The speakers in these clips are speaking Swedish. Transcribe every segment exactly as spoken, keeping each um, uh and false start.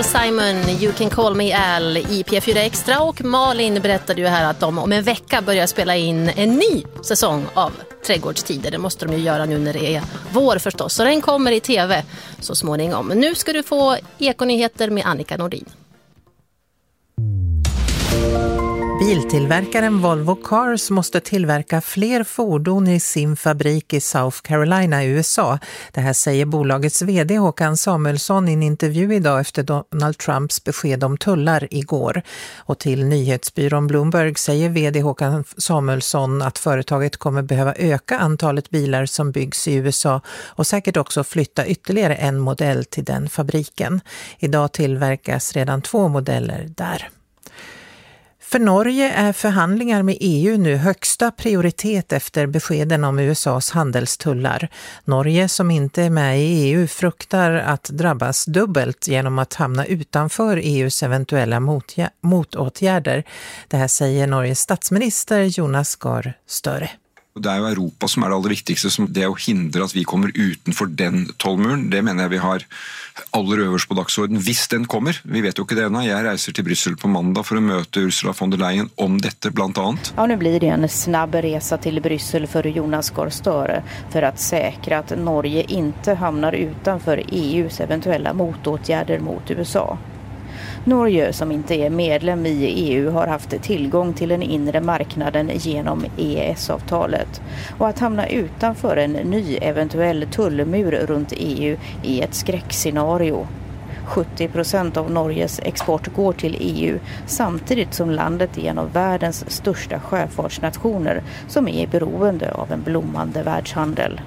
Simon, You Can Call Me Al i P fyra Extra, och Malin berättade ju här att de om en vecka börjar spela in en ny säsong av Trädgårdstider. Det måste de ju göra nu när det är vår förstås, så den kommer i tv så småningom. Nu ska du få Ekonyheter med Annika Nordin. Biltillverkaren Volvo Cars måste tillverka fler fordon i sin fabrik i South Carolina i U S A. Det här säger bolagets vd Håkan Samuelsson i en intervju idag efter Donald Trumps besked om tullar igår. Och till nyhetsbyrån Bloomberg säger vd Håkan Samuelsson att företaget kommer behöva öka antalet bilar som byggs i U S A och säkert också flytta ytterligare en modell till den fabriken. Idag tillverkas redan två modeller där. För Norge är förhandlingar med E U nu högsta prioritet efter beskeden om U S A:s handelstullar. Norge, som inte är med i E U, fruktar att drabbas dubbelt genom att hamna utanför E U:s eventuella motja- motåtgärder. Det här säger Norges statsminister Jonas Gahr Støre. Det är ju Europa som är det allra viktigaste, som det att hindra att vi kommer utanför den tollmuren. Det menar jag vi har allra överst på dagsorden, hvis den kommer. Vi vet ju inte det ännu. Jag reser till Bryssel på måndag för att möta Ursula von der Leyen om detta bland annat. Ja, nu blir det en snabb resa till Bryssel för Jonas Gahr Støre för att säkra att Norge inte hamnar utanför E U:s eventuella motåtgärder mot U S A. Norge, som inte är medlem i E U, har haft tillgång till den inre marknaden genom E E S-avtalet. Och att hamna utanför en ny eventuell tullmur runt E U är ett skräckscenario. sjuttio procent av Norges export går till E U, samtidigt som landet är en av världens största sjöfartsnationer som är beroende av en blommande världshandel.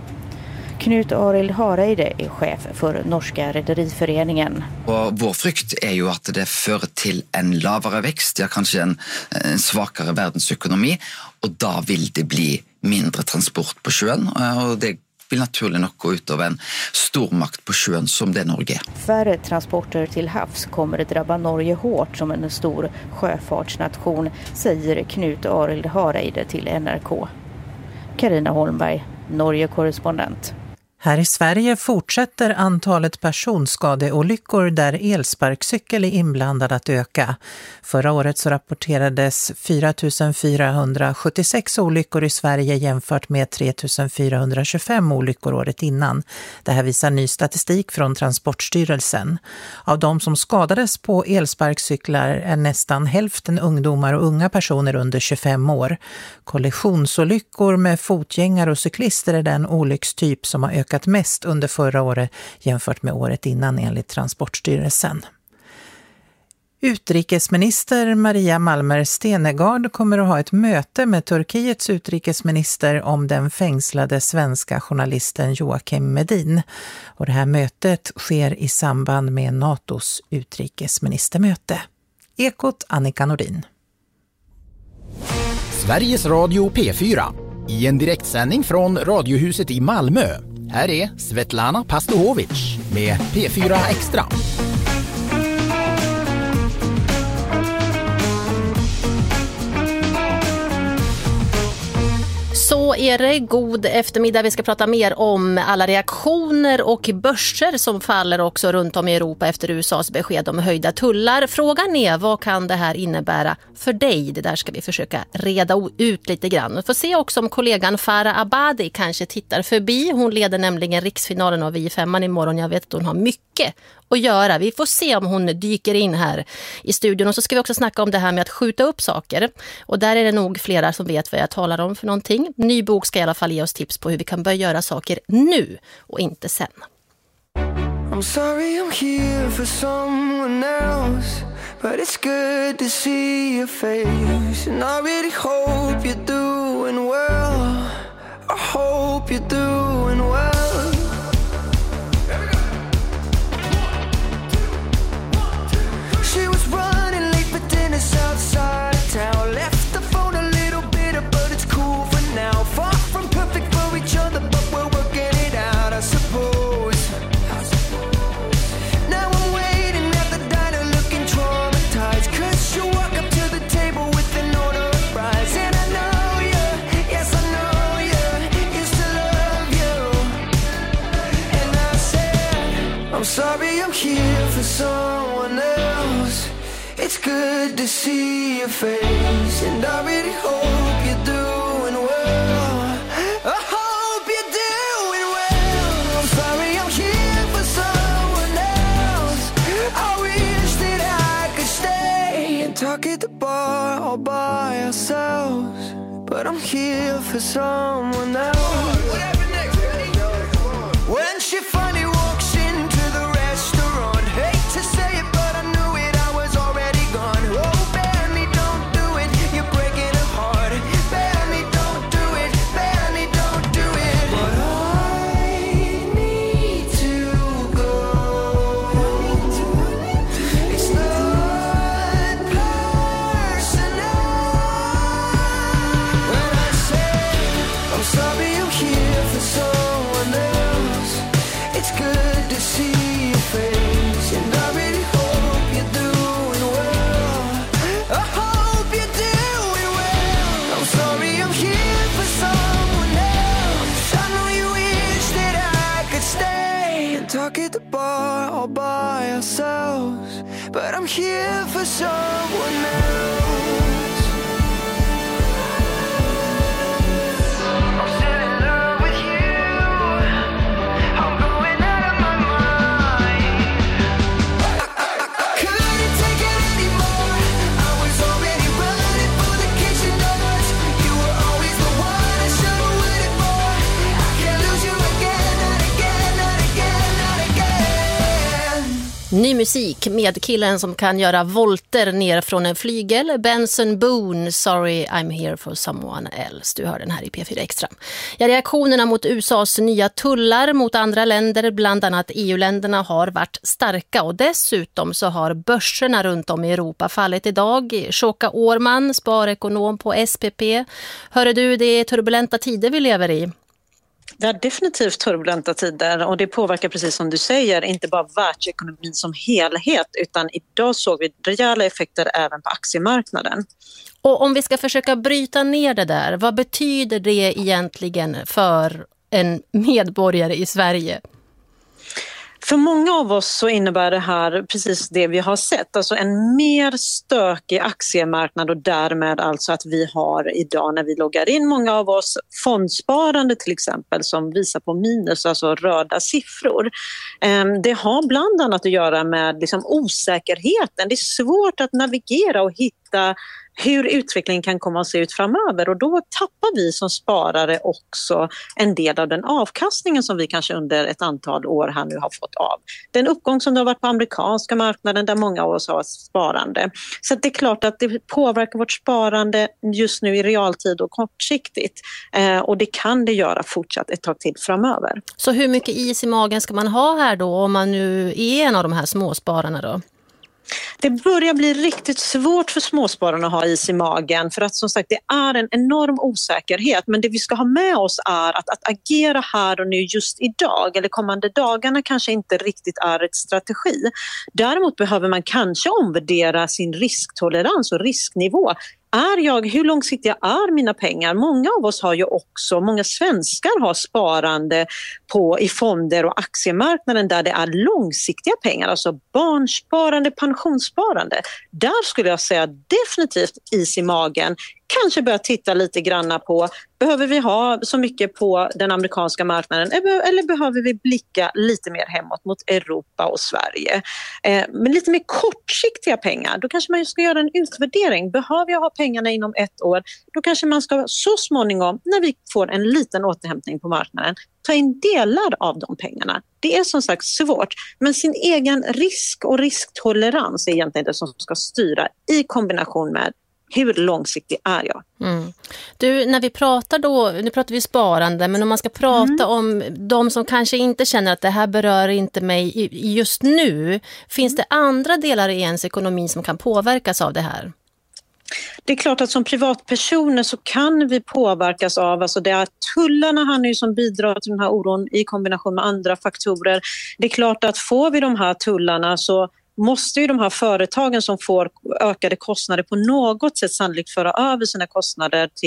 Knut Arild Hareide är chef för Norska Rederiföreningen. Och vår frykt är ju att det för till en lavare växt, ja kanske en, en svagare världsekonomi, och då vill det bli mindre transport på sjön, och det vill naturligt nog gå ut av en stormakt på sjön som det Norge. Färre transporter till havs kommer att drabba Norge hårt som en stor sjöfartsnation, säger Knut Arild Hareide till N R K. Carina Holmberg, Norge-korrespondent. Här i Sverige fortsätter antalet personskadeolyckor där elsparkcykel är inblandad att öka. Förra året så rapporterades fyra tusen fyrahundrasjuttiosex olyckor i Sverige jämfört med tre tusen fyrahundratjugofem olyckor året innan. Det här visar ny statistik från Transportstyrelsen. Av de som skadades på elsparkcyklar är nästan hälften ungdomar och unga personer under tjugofem år. Kollisionsolyckor med fotgängare och cyklister är den olyckstyp som har ökat mest under förra året jämfört med året innan enligt Transportstyrelsen. Utrikesminister Maria Malmer Stenegard kommer att ha ett möte med Turkiets utrikesminister om den fängslade svenska journalisten Joakim Medin. Och det här mötet sker i samband med NATOs utrikesministermöte. Ekot Annika Nordin. Sveriges Radio P fyra i en direktsändning från Radiohuset i Malmö. Här är Svetlana Pastohovic med P fyra Extra. Så är det god eftermiddag. Vi ska prata mer om alla reaktioner och börser som faller också runt om i Europa efter U S A:s besked om höjda tullar. Frågan är, vad kan det här innebära för dig? Det där ska vi försöka reda ut lite grann. Vi får se också om kollegan Farah Abadi kanske tittar förbi. Hon leder nämligen riksfinalen av I femman imorgon. Jag vet att hon har mycket att göra. Vi får se om hon dyker in här i studion. Och så ska vi också snacka om det här med att skjuta upp saker. Och där är det nog flera som vet vad jag talar om för någonting. Ny bok ska i alla fall ge oss tips på hur vi kan börja göra saker nu och inte sen. I'm sorry I'm here for someone else, but it's good to see your face. And I really hope you're doing well. I hope you're doing well. She was running late for dinner outside of town. Left the phone a little bitter, but it's cool for now. Far from perfect for each other, but we're working it out, I suppose. Now I'm waiting at the diner looking traumatized, 'cause you walk up to the table with an order of fries. And I know you, yes I know you, used to love you. to see your face, and I really hope you're doing well. I hope you're doing well. I'm sorry I'm here for someone else. I wish that I could stay and talk at the bar all by ourselves, but I'm here for someone else. When she finally walks into the restaurant, hate to say it, but I knew it, I was already gone. Oh, Benny, don't do it, you're breaking her heart. Benny, don't do it, Benny, don't do it. But I need to go. It's not personal. When I say I'm sorry, I'm here for someone else. It's good to see your face, and I really hope you're doing well. I hope you're doing well. I'm sorry I'm here for someone else. I know you wish that I could stay and talk at the bar all by ourselves, but I'm here for someone else. I'm still in love with you. I'm going out of my mind. Couldn't take it anymore. I was already running for the kitchen doors. You were always the one I should have waited for. I can't lose you again, not again, not again, not again. Ny musik med killen som kan göra volter ner från en flygel. Benson Boone, Sorry I'm here for someone else. Du hör den här i P fyra Extra. Ja, reaktionerna mot U S A:s nya tullar mot andra länder, bland annat E U-länderna, har varit starka. Och dessutom så har börserna runt om i Europa fallit idag. Shoka Årman, sparekonom på S P P. Hör du, det är turbulenta tider vi lever i. Det är definitivt turbulenta tider, och det påverkar, precis som du säger, inte bara världsekonomin som helhet, utan idag såg vi rejäla effekter även på aktiemarknaden. Och om vi ska försöka bryta ner det där, vad betyder det egentligen för en medborgare i Sverige? För många av oss så innebär det här precis det vi har sett, alltså en mer stökig aktiemarknad, och därmed alltså att vi har idag, när vi loggar in, många av oss fondsparande till exempel, som visar på minus, alltså röda siffror. Det har bland annat att göra med liksom osäkerheten. Det är svårt att navigera och hitta hur utvecklingen kan komma att se ut framöver, och då tappar vi som sparare också en del av den avkastningen som vi kanske under ett antal år här nu har fått av. Den uppgång som det har varit på amerikanska marknaden där många av oss har sparande. Så det är klart att det påverkar vårt sparande just nu i realtid och kortsiktigt, eh, och det kan det göra fortsatt ett tag till framöver. Så hur mycket is i magen ska man ha här då, om man nu är en av de här småspararna då? Det börjar bli riktigt svårt för småspararna att ha is i magen, för att som sagt det är en enorm osäkerhet, men det vi ska ha med oss är att, att agera här och nu just idag eller kommande dagarna kanske inte riktigt är ett strategi. Däremot behöver man kanske omvärdera sin risktolerans och risknivå. Är jag, hur långsiktiga är mina pengar? Många av oss har ju också, många svenskar har sparande på, i fonder och aktiemarknaden där det är långsiktiga pengar, alltså barnsparande, pensionssparande. Där skulle jag säga definitivt is i magen. Kanske börja titta lite granna på, behöver vi ha så mycket på den amerikanska marknaden eller behöver vi blicka lite mer hemåt mot Europa och Sverige? Eh, men lite mer kortsiktiga pengar, då kanske man ska göra en utvärdering. Behöver jag ha pengarna inom ett år, då kanske man ska så småningom, när vi får en liten återhämtning på marknaden, ta in delar av de pengarna. Det är som sagt svårt, men sin egen risk och risktolerans är egentligen det som ska styra i kombination med hur långsiktig är jag? Mm. Du, när vi pratar då, nu pratar vi sparande, men om man ska prata mm. om de som kanske inte känner att det här berör inte mig just nu, finns det andra delar i ens ekonomi som kan påverkas av det här? Det är klart att som privatpersoner så kan vi påverkas av, alltså det är tullarna här nu som bidrar till den här oron i kombination med andra faktorer. Det är klart att får vi de här tullarna så måste ju de här företagen som får ökade kostnader på något sätt sannolikt föra över sina konsumenter till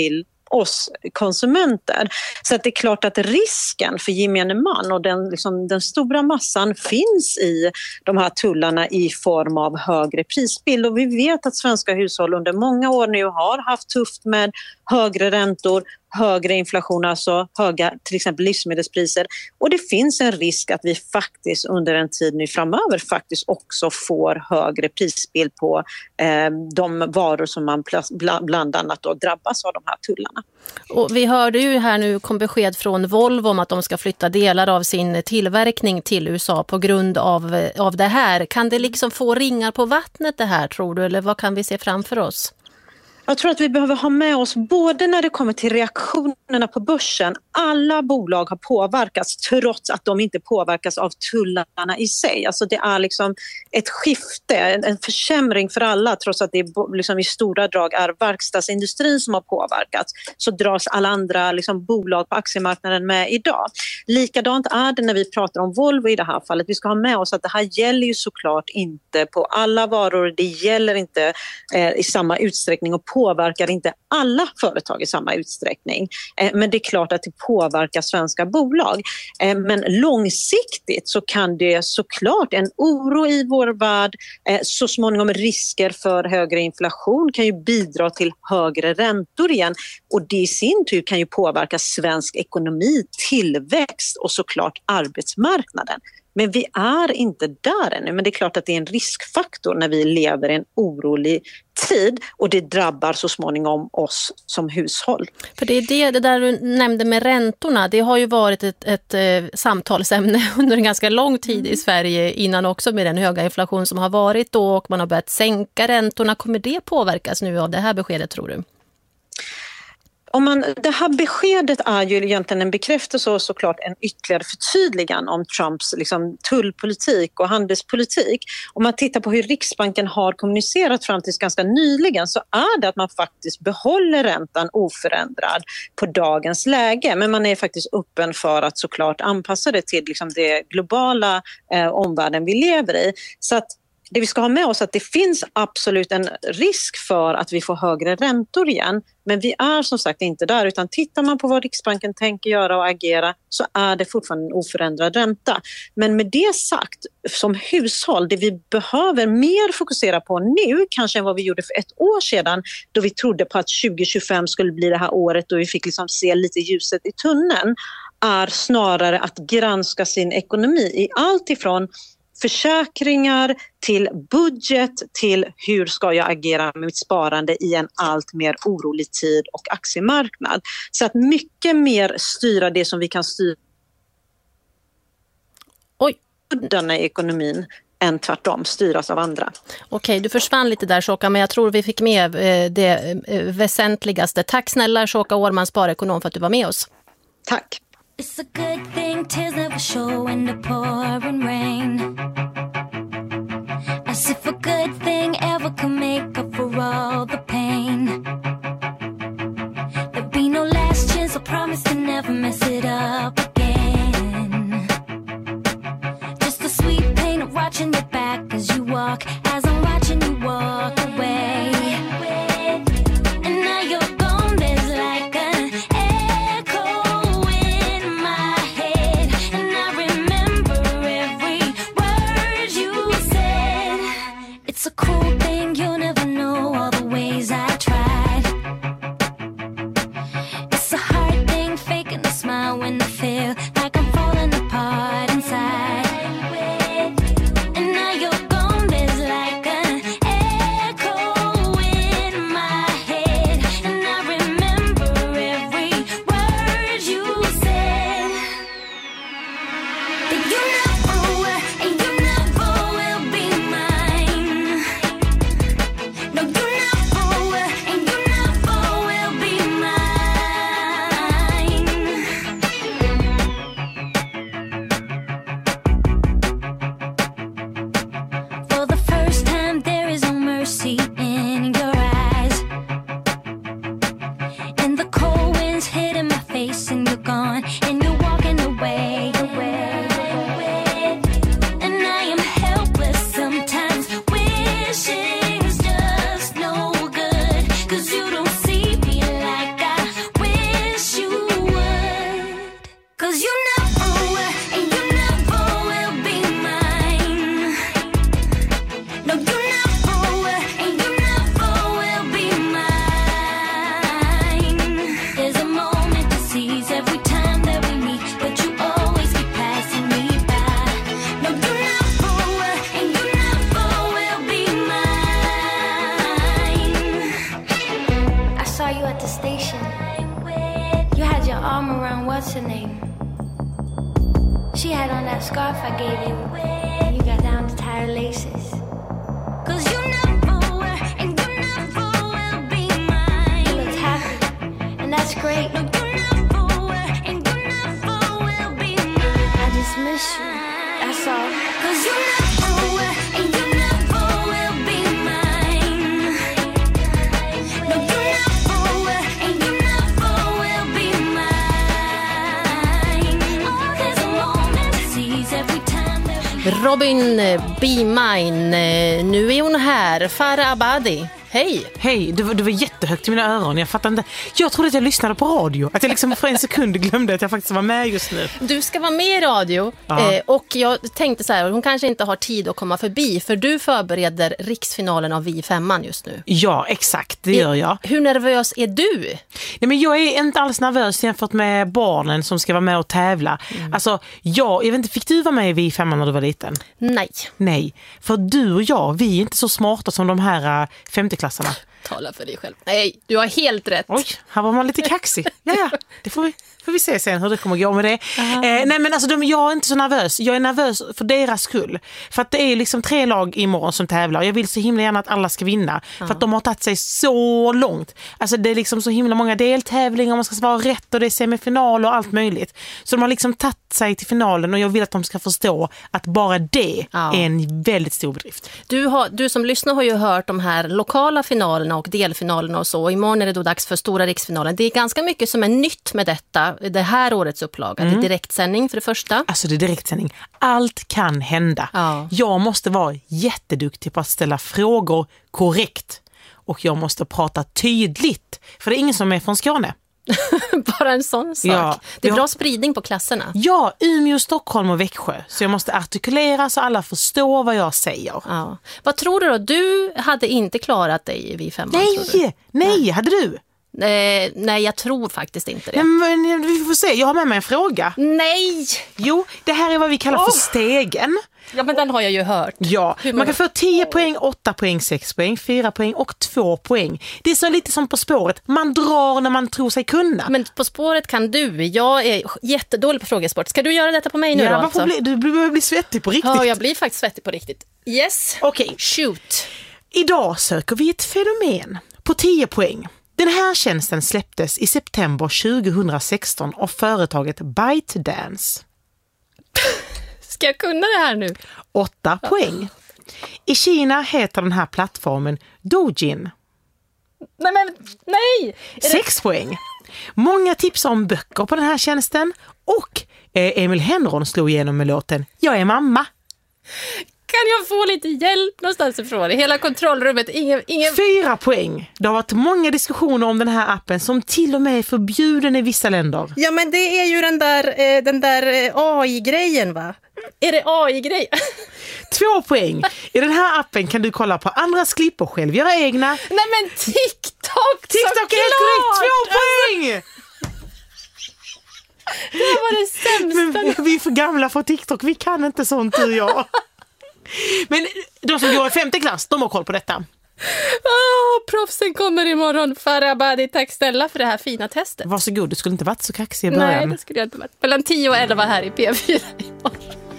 oss konsumenter. Så att det är klart att risken för gemene man och den, liksom, den stora massan finns i de här tullarna i form av högre prisbild. Och vi vet att svenska hushåll under många år nu har haft tufft med högre räntor, högre inflation, alltså höga till exempel livsmedelspriser. Och det finns en risk att vi faktiskt under en tid nu framöver faktiskt också får högre prisbild på eh, de varor som man bland annat då drabbas av de här tullarna. Och vi hörde ju här nu kom besked från Volvo om att de ska flytta delar av sin tillverkning till U S A på grund av, av det här. Kan det liksom få ringar på vattnet det här, tror du? Eller vad kan vi se framför oss? Jag tror att vi behöver ha med oss både när det kommer till reaktionerna på börsen. Alla bolag har påverkats trots att de inte påverkas av tullarna i sig. Alltså det är liksom ett skifte, en försämring för alla trots att det är liksom i stora drag är verkstadsindustrin som har påverkats. Så dras alla andra liksom bolag på aktiemarknaden med idag. Likadant är det när vi pratar om Volvo i det här fallet. Vi ska ha med oss att det här gäller ju såklart inte på alla varor. Det gäller inte eh, i samma utsträckning och påverkar inte alla företag i samma utsträckning. Eh, men det är klart att det påverkar svenska bolag. Eh, men långsiktigt så kan det såklart en oro i vår värld, eh, så småningom risker för högre inflation kan ju bidra till högre räntor igen. Och det i sin tur kan ju påverka svensk ekonomi, tillväxt och såklart arbetsmarknaden. Men vi är inte där ännu. Men det är klart att det är en riskfaktor när vi lever i en orolig tid och det drabbar så småningom oss som hushåll. För det är det, det där du nämnde med räntorna, det har ju varit ett, ett, ett samtalsämne under en ganska lång tid i Sverige innan också med den höga inflation som har varit då och man har börjat sänka räntorna. Kommer det påverkas nu av det här beskedet, tror du? Om man, det här beskedet är ju egentligen en bekräftelse och såklart en ytterligare förtydligan om Trumps liksom, tullpolitik och handelspolitik. Om man tittar på hur Riksbanken har kommunicerat fram till ganska nyligen så är det att man faktiskt behåller räntan oförändrad på dagens läge. Men man är faktiskt öppen för att såklart anpassa det till liksom, det globala eh, omvärlden vi lever i. Så att det vi ska ha med oss är att det finns absolut en risk för att vi får högre räntor igen. Men vi är som sagt inte där, utan tittar man på vad Riksbanken tänker göra och agera så är det fortfarande en oförändrad ränta. Men med det sagt, som hushåll, det vi behöver mer fokusera på nu kanske än vad vi gjorde för ett år sedan då vi trodde på att tjugo tjugofem skulle bli det här året då vi fick liksom se lite ljuset i tunneln, är snarare att granska sin ekonomi i allt ifrån försäkringar till budget till hur ska jag agera med mitt sparande i en allt mer orolig tid och aktiemarknad. Så att mycket mer styra det som vi kan styra Oj. i ekonomin än tvärtom styras av andra. Okej, du försvann lite där, Shoka, men jag tror vi fick med det väsentligaste. Tack snälla Shoka Årman, sparekonom, för att du var med oss. Tack. It's a good thing tears never show in the pouring rain. As if a good thing ever can make up for all the pain. There'll be no last chance, I promise to never mess it up again. Just the sweet pain of watching your back as you walk, as I'm watching you walk away. And now you're gone, there's like an It's a cool thing, you'll never know all the ways I tried. It's a hard thing, faking a smile when I feel like I'm falling apart inside. And now you're gone, there's like an echo in my head. And I remember every word you said. That you never were, and you never will be mine. No, you never were, and you never will be mine. For the first time, there is no mercy in your eyes. And the cold winds hitting my face, and you're gone, and you're walking away, away. And I am helpless sometimes, wishing it's just no good. 'Cause you don't see me like I station. You had your arm around what's her name? She had on that scarf I gave you. And you got down to tie her laces. Cause you never were, and you never will be mine. You looked happy, and that's great. No, you never were, and you never will be mine. I just miss you, that's all. Cause you never were, and you never will be mine. No, you never were, and you never will be mine. Oh, there's a moment to seize every time that we Robin, Be Mine. Nu är hon här. Farah Abadi. Hej! Hej, du, du var jättehögt i mina öron. Jag fattar inte. Jag trodde att jag lyssnade på radio. Att jag liksom för en sekund glömde att jag faktiskt var med just nu. Du ska vara med i radio. Ja. Eh, och jag tänkte så här, hon kanske inte har tid att komma förbi. För du förbereder riksfinalen av Vi femman just nu. Ja, exakt. Det gör jag. Hur nervös är du? Nej, men jag är inte alls nervös jämfört med barnen som ska vara med och tävla. Mm. Alltså, jag, jag vet inte, fick du vara med i Vi femman när du var liten? Nej. Nej, för du och jag, vi är inte så smarta som de här uh, femtioklassarna. Tala för dig själv. Nej, du har helt rätt. Oj, här var man lite kaxig. Ja, ja, det får vi, får vi se sen hur det kommer gå med det. Eh, nej, men alltså, de, jag är inte så nervös. Jag är nervös för deras skull. För att det är liksom tre lag imorgon som tävlar. Jag vill så himla gärna att alla ska vinna. Aha. För att de har tagit sig så långt. Alltså det är liksom så himla många deltävlingar. Man ska svara rätt och det är semifinal och allt möjligt. Så de har liksom tagit sig till finalen och jag vill att de ska förstå att bara det ja. är en väldigt stor bedrift. Du, har, du som lyssnar har ju hört de här lokala finalerna och delfinalerna och så. Imorgon är det då dags för stora riksfinalen. Det är ganska mycket som är nytt med detta, det här årets upplaga. Mm. Det är direktsändning för det första. Alltså det är direktsändning. Allt kan hända. Ja. Jag måste vara jätteduktig på att ställa frågor korrekt. Och jag måste prata tydligt. För det är ingen som är från Skåne. Bara en sån sak. Ja, det är bra spridning på klasserna. Ja, Umeå, Stockholm och Växjö. Så jag måste artikulera så alla förstår vad jag säger. Ja. Vad tror du då? Du hade inte klarat dig i Vi femman. Nej, nej, hade du? Eh, nej, jag tror faktiskt inte det. Men, men vi får se, jag har med mig en fråga. Nej! Jo, det här är vad vi kallar oh. för stegen. Ja, men den har jag ju hört. Ja, man kan få tio poäng, åtta poäng, sex poäng, fyra poäng och två poäng. Det är så lite som På spåret. Man drar när man tror sig kunna. Men På spåret kan du. Jag är jättedålig på frågesport. Ska du göra detta på mig nu ja, då? Alltså? Bli, du behöver bli svettig på riktigt. Ja, jag blir faktiskt svettig på riktigt. Yes. Okej. Okay. Shoot. Idag söker vi ett fenomen på tio poäng. Den här tjänsten släpptes i september tjugohundrasexton av företaget ByteDance. Ska jag kunna det här nu? Åtta poäng. I Kina heter den här plattformen Douyin. Nej, men nej! Sex det... poäng. Många tipsar om böcker på den här tjänsten och eh, Emil Henron slog igenom med låten Jag är mamma. Kan jag få lite hjälp någonstans ifrån? I hela kontrollrummet, ingen, ingen... Fyra poäng. Det har varit många diskussioner om den här appen som till och med är förbjuden i vissa länder. Ja, men det är ju den där, eh, den där eh, A I-grejen, va? Är det A I-grej? Två poäng. I den här appen kan du kolla på andras klipp och själv göra egna. Nej, men TikTok! TikTok är helt korrekt. Två poäng! Det var det sämsta. Men vi är för gamla för TikTok. Vi kan inte sånt, du och jag. Men de som går i femte klass, de har koll på detta. Oh, proffsen kommer imorgon. Farah Abadi, tack snälla för det här fina testet. Varsågod, du skulle inte varit så kaxig i början. Nej, det skulle jag inte varit. Mellan tio och elva här i P fyra imorgon.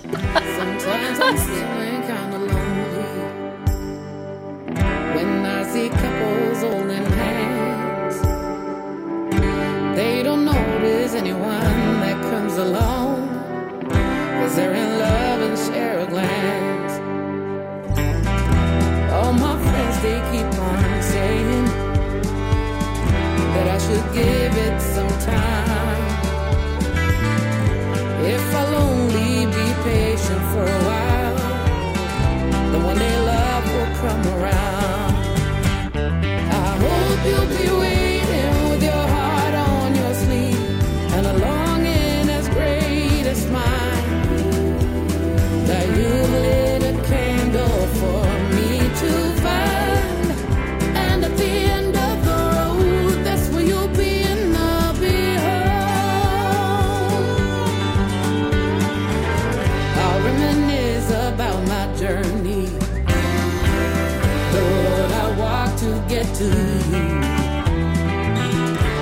When I see couples holding hands, they don't notice anyone that comes along, 'cause they're in love and share a glance. All my friends, they keep on saying that I should give it some time. If I'll only be patient for a while, the one day love will come around. I hope you'll be waiting with your heart on your sleeve and a longing as great as mine, that you've lit a candle for me to find, and at the end of the road, that's where you'll be and I'll be home. I'll reminisce about my journey, the road I walked to get to you.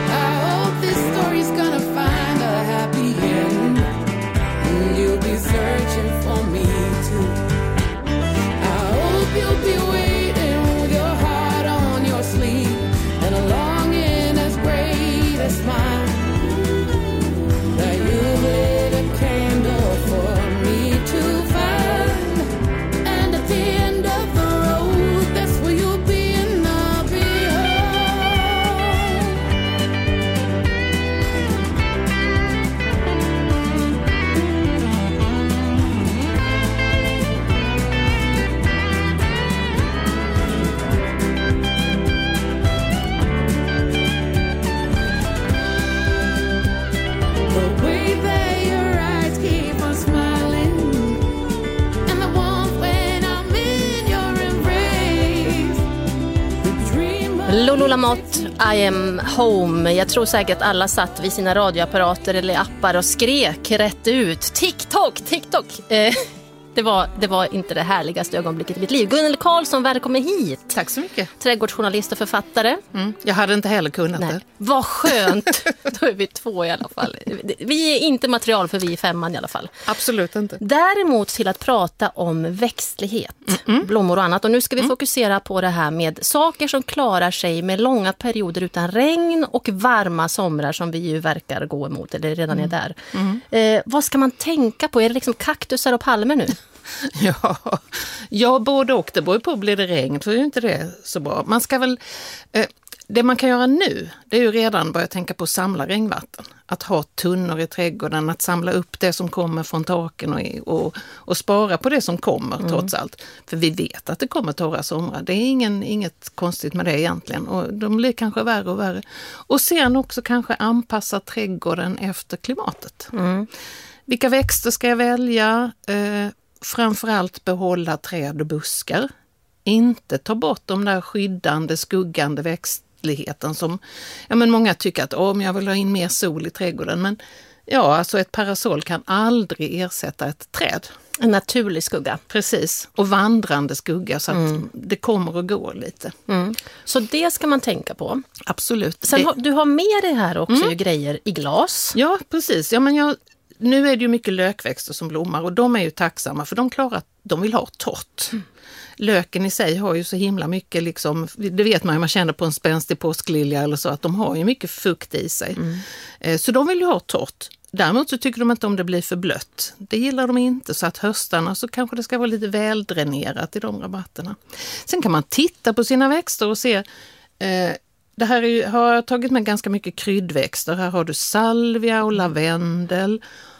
Lulu Lamotte, I am home. Jag tror säkert att alla satt vid sina radioapparater eller appar och skrek rätt ut. TikTok, TikTok. Eh, det, var, det var inte det härligaste ögonblicket i mitt liv. Gunnel Karlsson, välkommen hit. Tack så mycket. Trädgårdsjournalist och författare. Mm. Jag hade inte heller kunnat Nej. det. Vad skönt. Då är vi två i alla fall. Vi är inte material för vi är femman i alla fall. Absolut inte. Däremot till att prata om växtlighet, Mm-mm. blommor och annat. Och nu ska vi mm. fokusera på det här med saker som klarar sig med långa perioder utan regn och varma somrar som vi ju verkar gå emot eller redan mm. är där. Mm. Eh, vad ska man tänka på? Är det liksom kaktusar och palmer nu? Ja, ja, både och. Det beror på, blir det regn så är ju inte det så bra. Man ska väl, eh, det man kan göra nu, det är ju redan börja tänka på att samla regnvatten. Att ha tunnor i trädgården, att samla upp det som kommer från taken och, och, och spara på det som kommer mm. trots allt. För vi vet att det kommer torra somrar. Det är ingen, inget konstigt med det egentligen. Och de blir kanske värre och värre. Och sen också kanske anpassa trädgården efter klimatet. Mm. Vilka växter ska jag välja? Eh, Framförallt behålla träd och buskar. Inte ta bort de där skyddande, skuggande växtligheten som ja, men många tycker att oh, men jag vill ha in mer sol i trädgården. Men ja, alltså ett parasoll kan aldrig ersätta ett träd. En naturlig skugga. Precis, och vandrande skugga så att mm. det kommer och går lite. Mm. Så det ska man tänka på. Absolut. Sen det... har, du har med det här också mm. ju grejer i glas. Ja, precis. Ja, men jag... Nu är det ju mycket lökväxter som blommar och de är ju tacksamma för de klarar att de vill ha torrt. Mm. Löken i sig har ju så himla mycket, liksom, det vet man ju, man känner på en spänstig påsklilja eller så, att de har ju mycket fukt i sig. Mm. Så de vill ju ha torrt. Däremot så tycker de inte om det blir för blött. Det gillar de inte, så att höstarna så kanske det ska vara lite väldränerat i de rabatterna. Sen kan man titta på sina växter och se... Eh, Det här är ju, har jag tagit med ganska mycket kryddväxter. Här har du salvia och lavendel.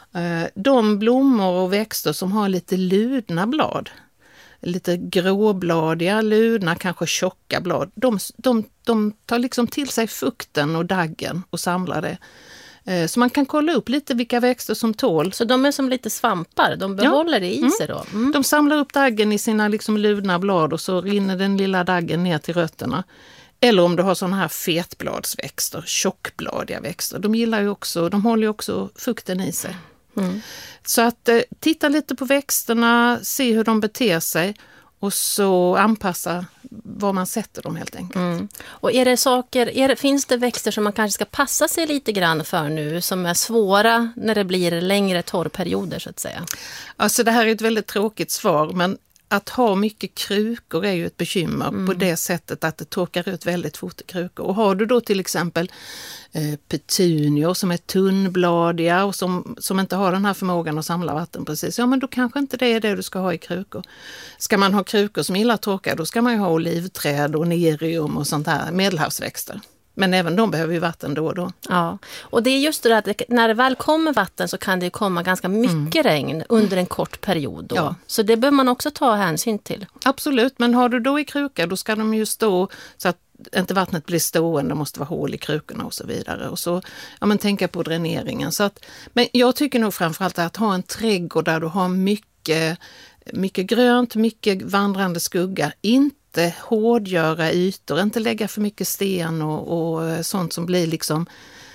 De blommor och växter som har lite ludna blad. Lite gråbladiga, ludna, kanske tjocka blad. De, de, de tar liksom till sig fukten och daggen och samlar det. Så man kan kolla upp lite vilka växter som tål. Så de är som lite svampar, de behåller ja. det i mm. sig då? Mm. De samlar upp daggen i sina liksom ludna blad och så rinner den lilla daggen ner till rötterna. Eller om du har sådana här fetbladsväxter, tjockbladiga växter. De gillar ju också, de håller ju också fukten i sig. Mm. Så att eh, titta lite på växterna, se hur de beter sig och så anpassa var man sätter dem helt enkelt. Mm. Och är det saker, är det, finns det växter som man kanske ska passa sig lite grann för nu som är svåra när det blir längre torrperioder så att säga? Alltså det här är ett väldigt tråkigt svar, men att ha mycket krukor är ju ett bekymmer mm. på det sättet att det torkar ut väldigt fort i krukor. Och har du då till exempel eh, petunior som är tunnbladiga och som, som inte har den här förmågan att samla vatten precis, ja men då kanske inte det är det du ska ha i krukor. Ska man ha krukor som gillar torka, då ska man ju ha olivträd och nerium och sånt här, medelhavsväxter. Men även de behöver ju vatten då och då. Ja, och det är just det att när det väl kommer vatten så kan det komma ganska mycket mm. regn under en kort period då. Ja. Så det behöver man också ta hänsyn till. Absolut, men har du då i krukor då ska de ju stå så att inte vattnet blir stående, det måste vara hål i krukorna och så vidare. Och så ja, men tänka på dräneringen. Så att, men jag tycker nog framförallt att ha en trädgård där du har mycket, mycket grönt, mycket vandrande skugga. Inte hårdgöra ytor, inte lägga för mycket sten och, och sånt som blir liksom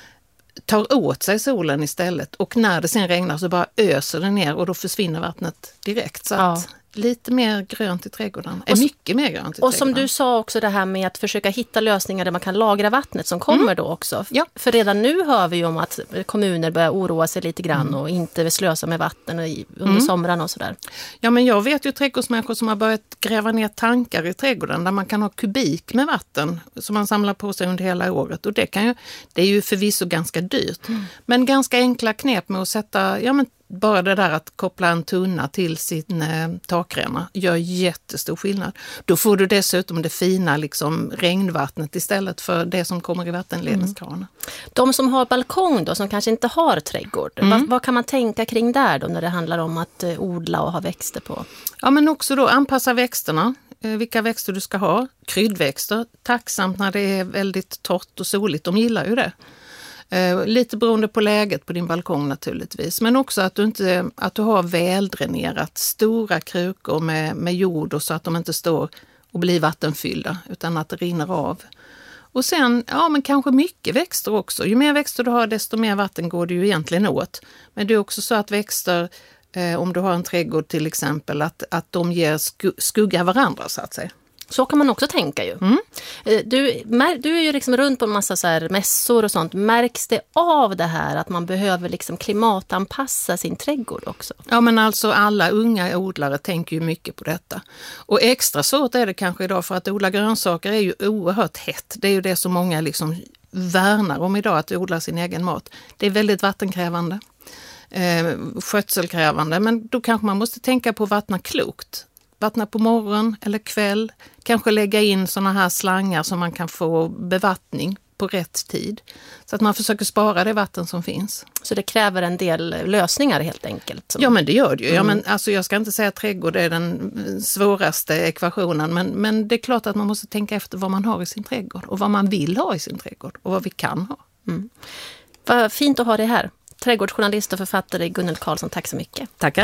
tar åt sig solen istället. Och när det sen regnar så bara öser det ner och då försvinner vattnet direkt. Så ja. att lite mer grönt i trädgården. Är mycket mer grönt i och trädgården. Som du sa också det här med att försöka hitta lösningar där man kan lagra vattnet som kommer mm. då också. Ja. För redan nu hör vi ju om att kommuner börjar oroa sig lite grann mm. och inte vill slösa med vatten under mm. somrarna och sådär. Ja, men jag vet ju trädgårdsmänniskor som har börjat gräva ner tankar i trädgården där man kan ha kubik med vatten som man samlar på sig under hela året. Och det, kan ju, det är ju förvisso ganska dyrt. Mm. Men ganska enkla knep med att sätta, ja men bara det där att koppla en tunna till sin eh, takränna gör jättestor skillnad. Då får du dessutom det fina liksom, regnvattnet istället för det som kommer i vattenledningskranen. Mm. De som har balkong då, som kanske inte har trädgård, mm. vad, vad kan man tänka kring där då när det handlar om att eh, odla och ha växter på? Ja, men också då anpassa växterna. Eh, vilka växter du ska ha. Kryddväxter, tacksamt när det är väldigt torrt och soligt. De gillar ju det. Eh, lite beroende på läget på din balkong naturligtvis. Men också att du, inte, att du har väldränerat stora krukor med, med jord och så att de inte står och blir vattenfyllda utan att det rinner av. Och sen, ja men kanske mycket växter också. Ju mer växter du har desto mer vatten går det ju egentligen åt. Men det är också så att växter, eh, om du har en trädgård till exempel, att, att de ger sku, skugga varandra så att säga. Så kan man också tänka ju. Mm. Du, du är ju liksom runt på en massa så här mässor och sånt. Märks det av det här att man behöver liksom klimatanpassa sin trädgård också? Ja men alltså alla unga odlare tänker ju mycket på detta. Och extra svårt är det kanske idag för att odla grönsaker är ju oerhört hett. Det är ju det som många liksom värnar om idag, att odla sin egen mat. Det är väldigt vattenkrävande, eh, skötselkrävande, men då kanske man måste tänka på att vattna klokt. Vattna på morgon eller kväll. Kanske lägga in såna här slangar som man kan få bevattning på rätt tid. Så att man försöker spara det vatten som finns. Så det kräver en del lösningar helt enkelt? Som... Ja men det gör det ju. Mm. Ja, men, alltså, jag ska inte säga att trädgård är den svåraste ekvationen. Men, men det är klart att man måste tänka efter vad man har i sin trädgård. Och vad man vill ha i sin trädgård. Och vad vi kan ha. Mm. Vad fint att ha det här. Trädgårdsjournalist och författare Gunnel Karlsson, tack så mycket. Tackar.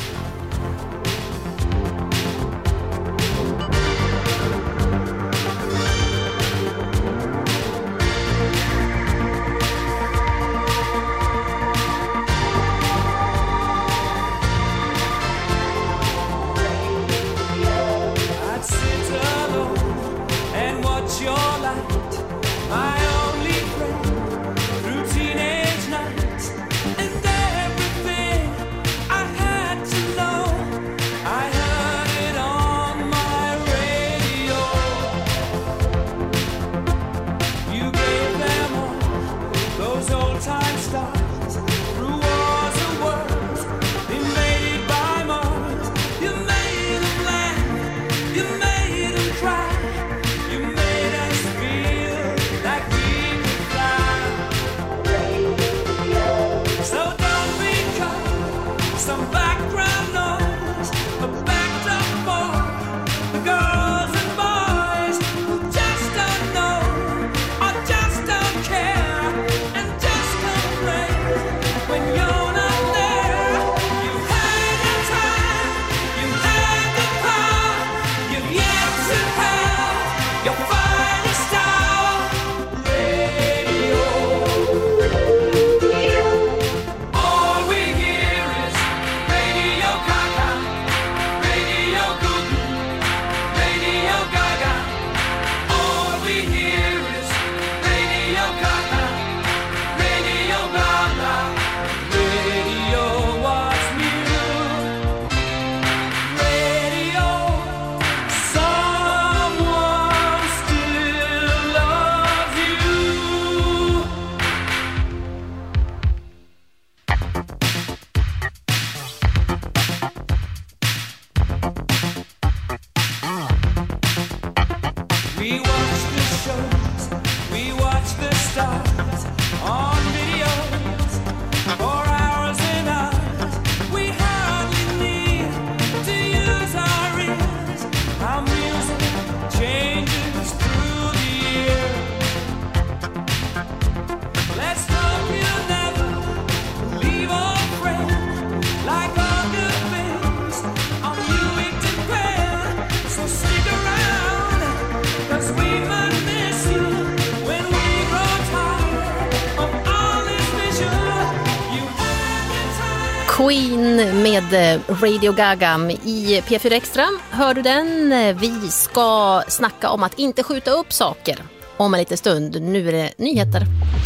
Queen med Radio Gaga i P fyra Extra. Hör du den? Vi ska snacka om att inte skjuta upp saker om en liten stund. Nu är det nyheter.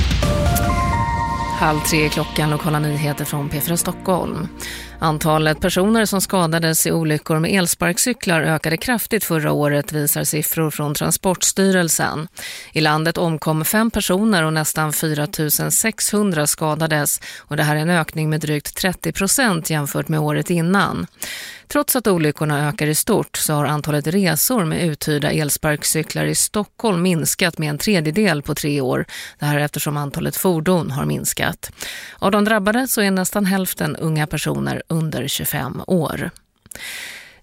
Halv tre klockan, lokala nyheter från P fyra Stockholm. Antalet personer som skadades i olyckor med elsparkcyklar ökade kraftigt förra året, visar siffror från Transportstyrelsen. I landet omkom fem personer och nästan fyra tusen sexhundra skadades, och det här är en ökning med drygt trettio procent jämfört med året innan. Trots att olyckorna ökar i stort så har antalet resor med uthyrda elsparkcyklar i Stockholm minskat med en tredjedel på tre år. Det här är eftersom antalet fordon har minskat. Av de drabbade så är nästan hälften unga personer under tjugofem år.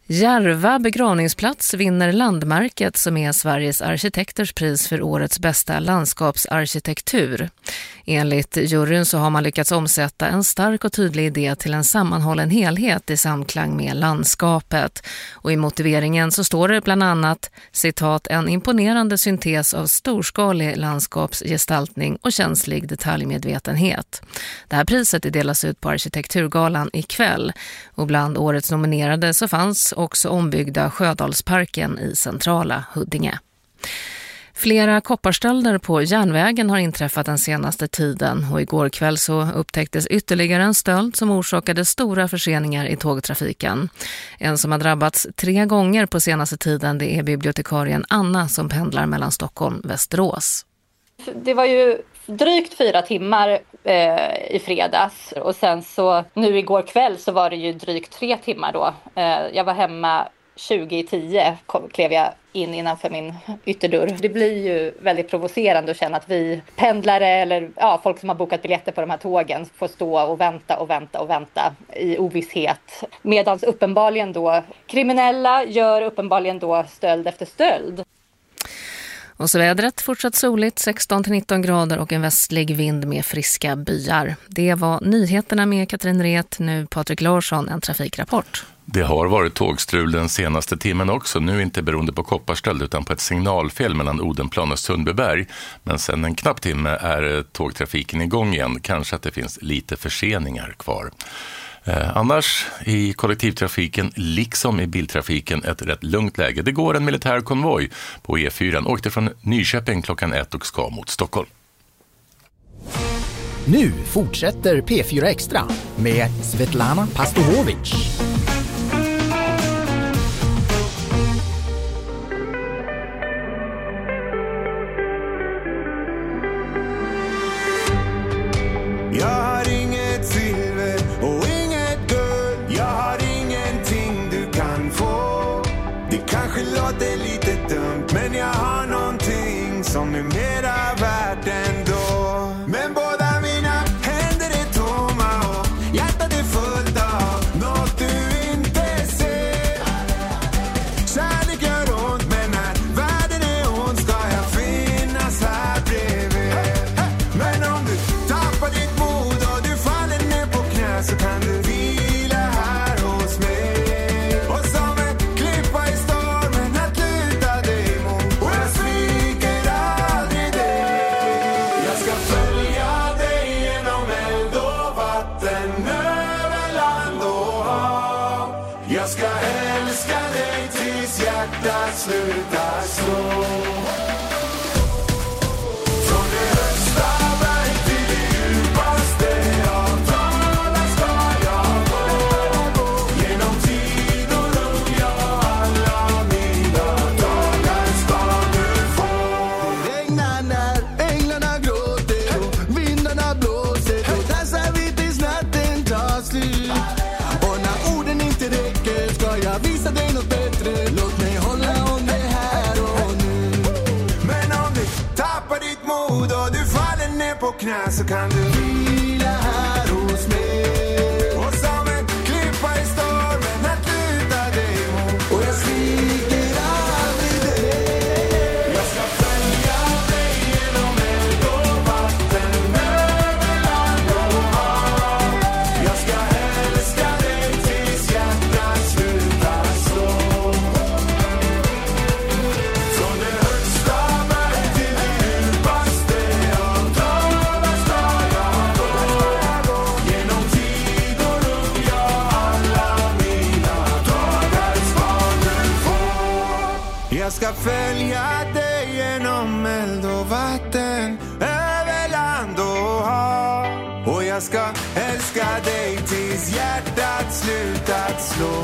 Järva begravningsplats vinner landmärket som är Sveriges arkitekters pris för årets bästa landskapsarkitektur. Enligt juryn så har man lyckats omsätta en stark och tydlig idé till en sammanhållen helhet i samklang med landskapet. Och i motiveringen så står det bland annat citat en imponerande syntes av storskalig landskapsgestaltning och känslig detaljmedvetenhet. Det här priset delas ut på Arkitekturgalan ikväll och bland årets nominerade så fanns också ombyggda Sjödalsparken i centrala Huddinge. Flera kopparstölder på järnvägen har inträffat den senaste tiden och igår kväll så upptäcktes ytterligare en stöld som orsakade stora förseningar i tågtrafiken. En som har drabbats tre gånger på senaste tiden det är bibliotekarien Anna som pendlar mellan Stockholm och Västerås. Det var ju drygt fyra timmar eh, i fredags och sen så nu igår kväll så var det ju drygt tre timmar då. Eh, jag var hemma tjugo i tio kom, klev jag in innanför min ytterdörr. Det blir ju väldigt provocerande att känna att vi pendlare eller ja, folk som har bokat biljetter på de här tågen får stå och vänta och vänta och vänta i ovisshet. Medan uppenbarligen då kriminella gör uppenbarligen då stöld efter stöld. Och så vädret fortsatt soligt, sexton till nitton grader och en västlig vind med friska byar. Det var nyheterna med Katrin Ret, nu Patrik Larsson, en trafikrapport. Det har varit tågstrul den senaste timmen också, nu inte beroende på kopparstöld utan på ett signalfel mellan Odenplan och Sundbyberg. Men sen en knapp timme är tågtrafiken igång igen, kanske att det finns lite förseningar kvar. Eh, annars i kollektivtrafiken liksom i biltrafiken ett rätt lugnt läge. Det går en militär konvoj på E fyra, åkte från Nyköping klockan ett och ska mot Stockholm. Nu fortsätter P fyra Extra med Svetlana Pastohovic. Jag har inget silver och inget guld. Jag har ingenting du kan få. Det kanske låter lite dumt, men jag har någonting som är mera värt ändå. Men båda mina händer är tomma och hjärtat är fullt av något du inte ser. Kärlek gör ont, men när världen är ond ska jag finnas här bredvid. Men om du tappar ditt mod och du faller ner på knä så kan du vila här hos mig. Och som en klippa i stormen att luta dig mot. Och jag sviker aldrig dig. Jag ska följa dig genom eld och vatten, över land och hav. Jag ska älska dig tills hjärtat slutar slå. Från det högsta berg till det djupaste av dalar ska jag gå. Genom tid och rum, ja, alla mina dagar ska du få. Det regnar när änglarna gråter och vindarna blåser. Då dansar vi tills natten tar slut. Och när orden inte räcker ska jag visa dig något bättre. Låt mig hålla om det här och nu. Men om du tappar ditt mod och du faller ner på knä så kan du vila här hos mig. Och som en klippa i stormen att luta dig mot. Och jag sviker aldrig dig. Jag ska följa dig genom eld och vatten, över land och hav. Jag ska älska dig tills hjärtat slutar slå. Från det högsta berg till det djupaste av dalar ska jag gå. Genom tid och rum, ja, alla mina dagar ska du få. Jag ska följa dig genom eld och vatten, över land och hav. Och jag ska älska dig tills hjärtat slutat slå.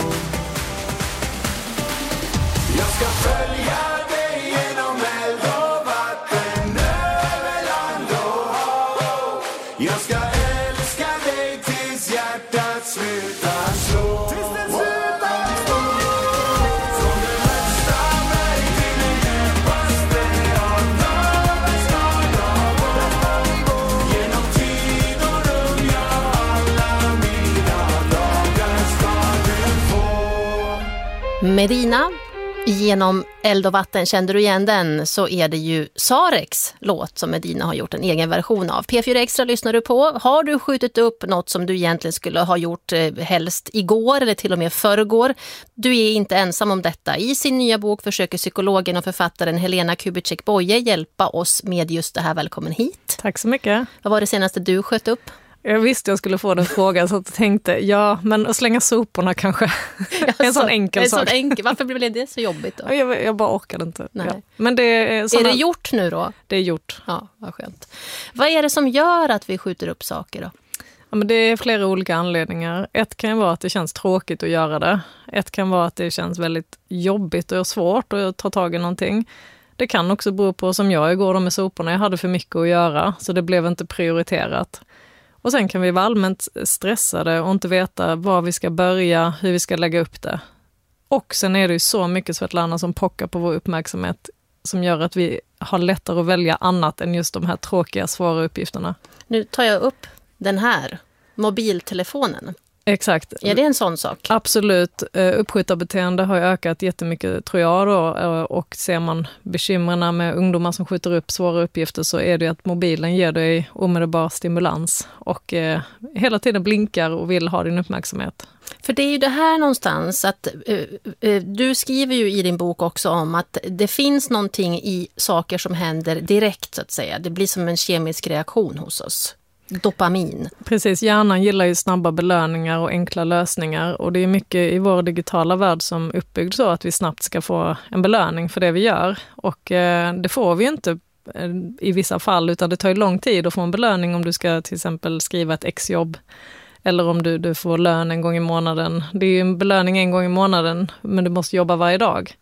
Jag ska följa dig genom eld och vatten, över land och hav. Jag ska älska dig tills hjärtat slutar slå. Tills det slutar slå. Från det högsta berg till det djupaste av dalar ska jag gå. Genom tid och rum, ja, alla mina dagar ska du få. Medina. Genom eld och vatten, kände du igen den, så är det ju Sarex låt som Medina har gjort en egen version av. P fyra Extra lyssnar du på. Har du skjutit upp något som du egentligen skulle ha gjort eh, helst igår eller till och med förrgår? Du är inte ensam om detta. I sin nya bok försöker psykologen och författaren Helena Kubicek-Boye hjälpa oss med just det här. Välkommen hit. Tack så mycket. Vad var det senaste du sköt upp? Jag visste jag skulle få den frågan så jag tänkte, ja, men att slänga soporna kanske. Alltså, en sån enkel en sak. Sån enkel. Varför blev det så jobbigt då? Jag, jag bara orkade inte. Nej. Ja. Men det är, såna... är det gjort nu då? Det är gjort. Ja, vad skönt. Vad är det som gör att vi skjuter upp saker då? Ja, men det är flera olika anledningar. Ett kan vara att det känns tråkigt att göra det. Ett kan vara att det känns väldigt jobbigt och svårt att ta tag i någonting. Det kan också bero på, som jag igår då med soporna, jag hade för mycket att göra så det blev inte prioriterat. Och sen kan vi vara allmänt stressade och inte veta var vi ska börja, hur vi ska lägga upp det. Och sen är det ju så mycket Svetlana som pockar på vår uppmärksamhet som gör att vi har lättare att välja annat än just de här tråkiga, svåra uppgifterna. Nu tar jag upp den här, mobiltelefonen. Exakt. Är det en sån sak? Absolut. Uppskjutarbeteende har ökat jättemycket, tror jag då, och ser man bekymmerna med ungdomar som skjuter upp svåra uppgifter så är det att mobilen ger dig omedelbar stimulans och eh, hela tiden blinkar och vill ha din uppmärksamhet. För det är ju det här någonstans att uh, uh, du skriver ju i din bok också om att det finns någonting i saker som händer direkt så att säga. Det blir som en kemisk reaktion hos oss. Dopamin. Precis, hjärnan gillar ju snabba belöningar och enkla lösningar och det är mycket i vår digitala värld som är uppbyggd så att vi snabbt ska få en belöning för det vi gör och eh, det får vi ju inte eh, i vissa fall utan det tar ju lång tid att få en belöning om du ska till exempel skriva ett exjobb eller om du, du får lön en gång i månaden. Det är ju en belöning en gång i månaden men du måste jobba varje dag.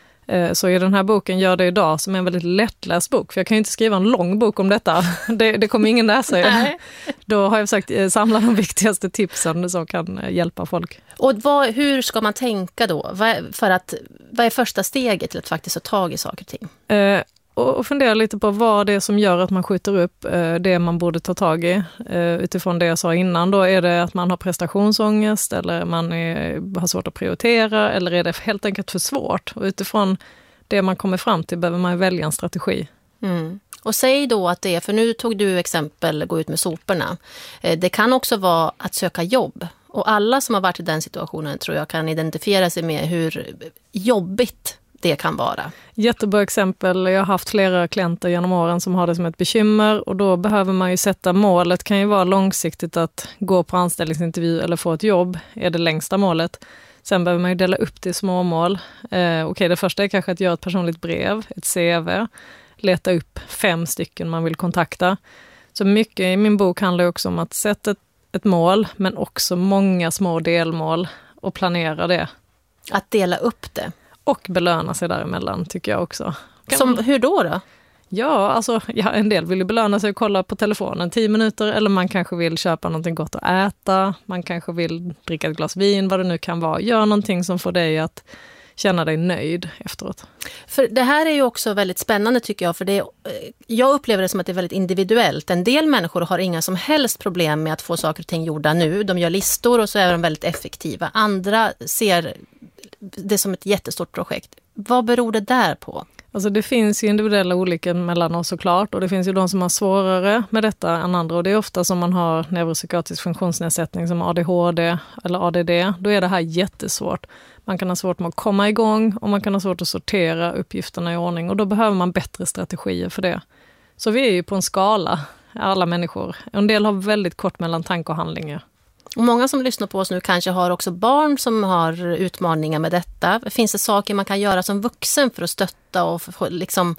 Så i den här boken Gör det idag som är en väldigt lättläst bok, för jag kan ju inte skriva en lång bok om detta, det, det kommer ingen läsa ju. Då har jag försökt samla de viktigaste tipsen som kan hjälpa folk. Och vad, hur ska man tänka då? Vad, för att, vad är första steget till att faktiskt ta tag i saker och ting? Eh, och fundera lite på vad det är som gör att man skjuter upp eh, det man borde ta tag i. Eh, utifrån det jag sa innan, då är det att man har prestationsångest eller man är, har svårt att prioritera eller är det helt enkelt för svårt. Och utifrån det man kommer fram till behöver man välja en strategi. Mm. Och säg då att det är, för nu tog du exempel gå ut med soporna. Eh, det kan också vara att söka jobb. Och alla som har varit i den situationen tror jag kan identifiera sig med hur jobbigt det kan vara. Jättebra exempel. Jag har haft flera klienter genom åren som har det som ett bekymmer och då behöver man ju sätta målet. Kan ju vara långsiktigt att gå på anställningsintervju eller få ett jobb är det längsta målet. Sen behöver man ju dela upp det i små mål. Eh, Okej, det första är kanske att göra ett personligt brev, ett C V. Leta upp fem stycken man vill kontakta. Så mycket i min bok handlar också om att sätta ett, ett mål men också många små delmål och planera det. Att dela upp det. Och belöna sig däremellan tycker jag också. Som, hur då då? Ja, alltså ja, en del vill ju belöna sig och kolla på telefonen tio minuter eller man kanske vill köpa någonting gott att äta. Man kanske vill dricka ett glas vin, vad det nu kan vara. Gör någonting som får dig att känna dig nöjd efteråt. För det här är ju också väldigt spännande tycker jag. För det är, jag upplever det som att det är väldigt individuellt. En del människor har inga som helst problem med att få saker och ting gjorda nu. De gör listor och så är de väldigt effektiva. Andra ser det som ett jättestort projekt. Vad beror det där på? Alltså det finns ju individuella olika mellan oss såklart och det finns ju de som har svårare med detta än andra och det är ofta som man har neuropsykiatrisk funktionsnedsättning som A D H D eller A D D. Då är det här jättesvårt. Man kan ha svårt med att komma igång och man kan ha svårt att sortera uppgifterna i ordning och då behöver man bättre strategier för det. Så vi är ju på en skala, alla människor. En del har väldigt kort mellan tanke och handlingar. Och många som lyssnar på oss nu kanske har också barn som har utmaningar med detta. Finns det saker man kan göra som vuxen för att stötta och för, liksom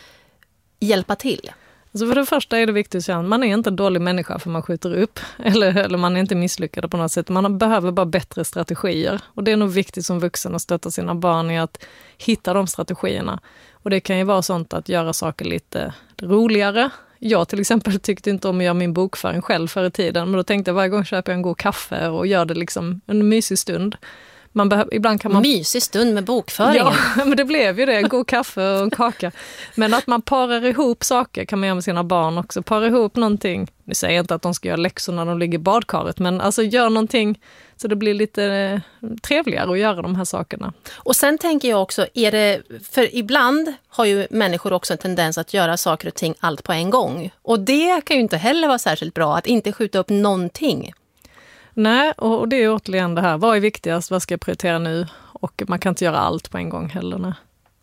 hjälpa till? Så för det första är det viktigt att känna att man är inte en dålig människa för man skjuter upp. Eller, eller man är inte misslyckad på något sätt. Man behöver bara bättre strategier. Och det är nog viktigt som vuxen att stötta sina barn i att hitta de strategierna. Och det kan ju vara sånt att göra saker lite roligare. Jag till exempel tyckte inte om att göra min bokföring själv förr i tiden. Men då tänkte jag varje gång köper jag en god kaffe och gör det liksom en mysig stund. Man behöver, ibland kan man... Mysig stund med bokföringen. Ja, men det blev ju det. En god kaffe och en kaka. Men att man parar ihop saker kan man göra med sina barn också. Parar ihop någonting. Nu säger jag inte att de ska göra läxor när de ligger i badkaret, men alltså gör någonting så det blir lite trevligare att göra de här sakerna. Och sen tänker jag också, är det, för ibland har ju människor också en tendens att göra saker och ting allt på en gång. Och det kan ju inte heller vara särskilt bra, att inte skjuta upp någonting. Nej, och det är återigen det här. Vad är viktigast? Vad ska jag prioritera nu? Och man kan inte göra allt på en gång heller. Nej.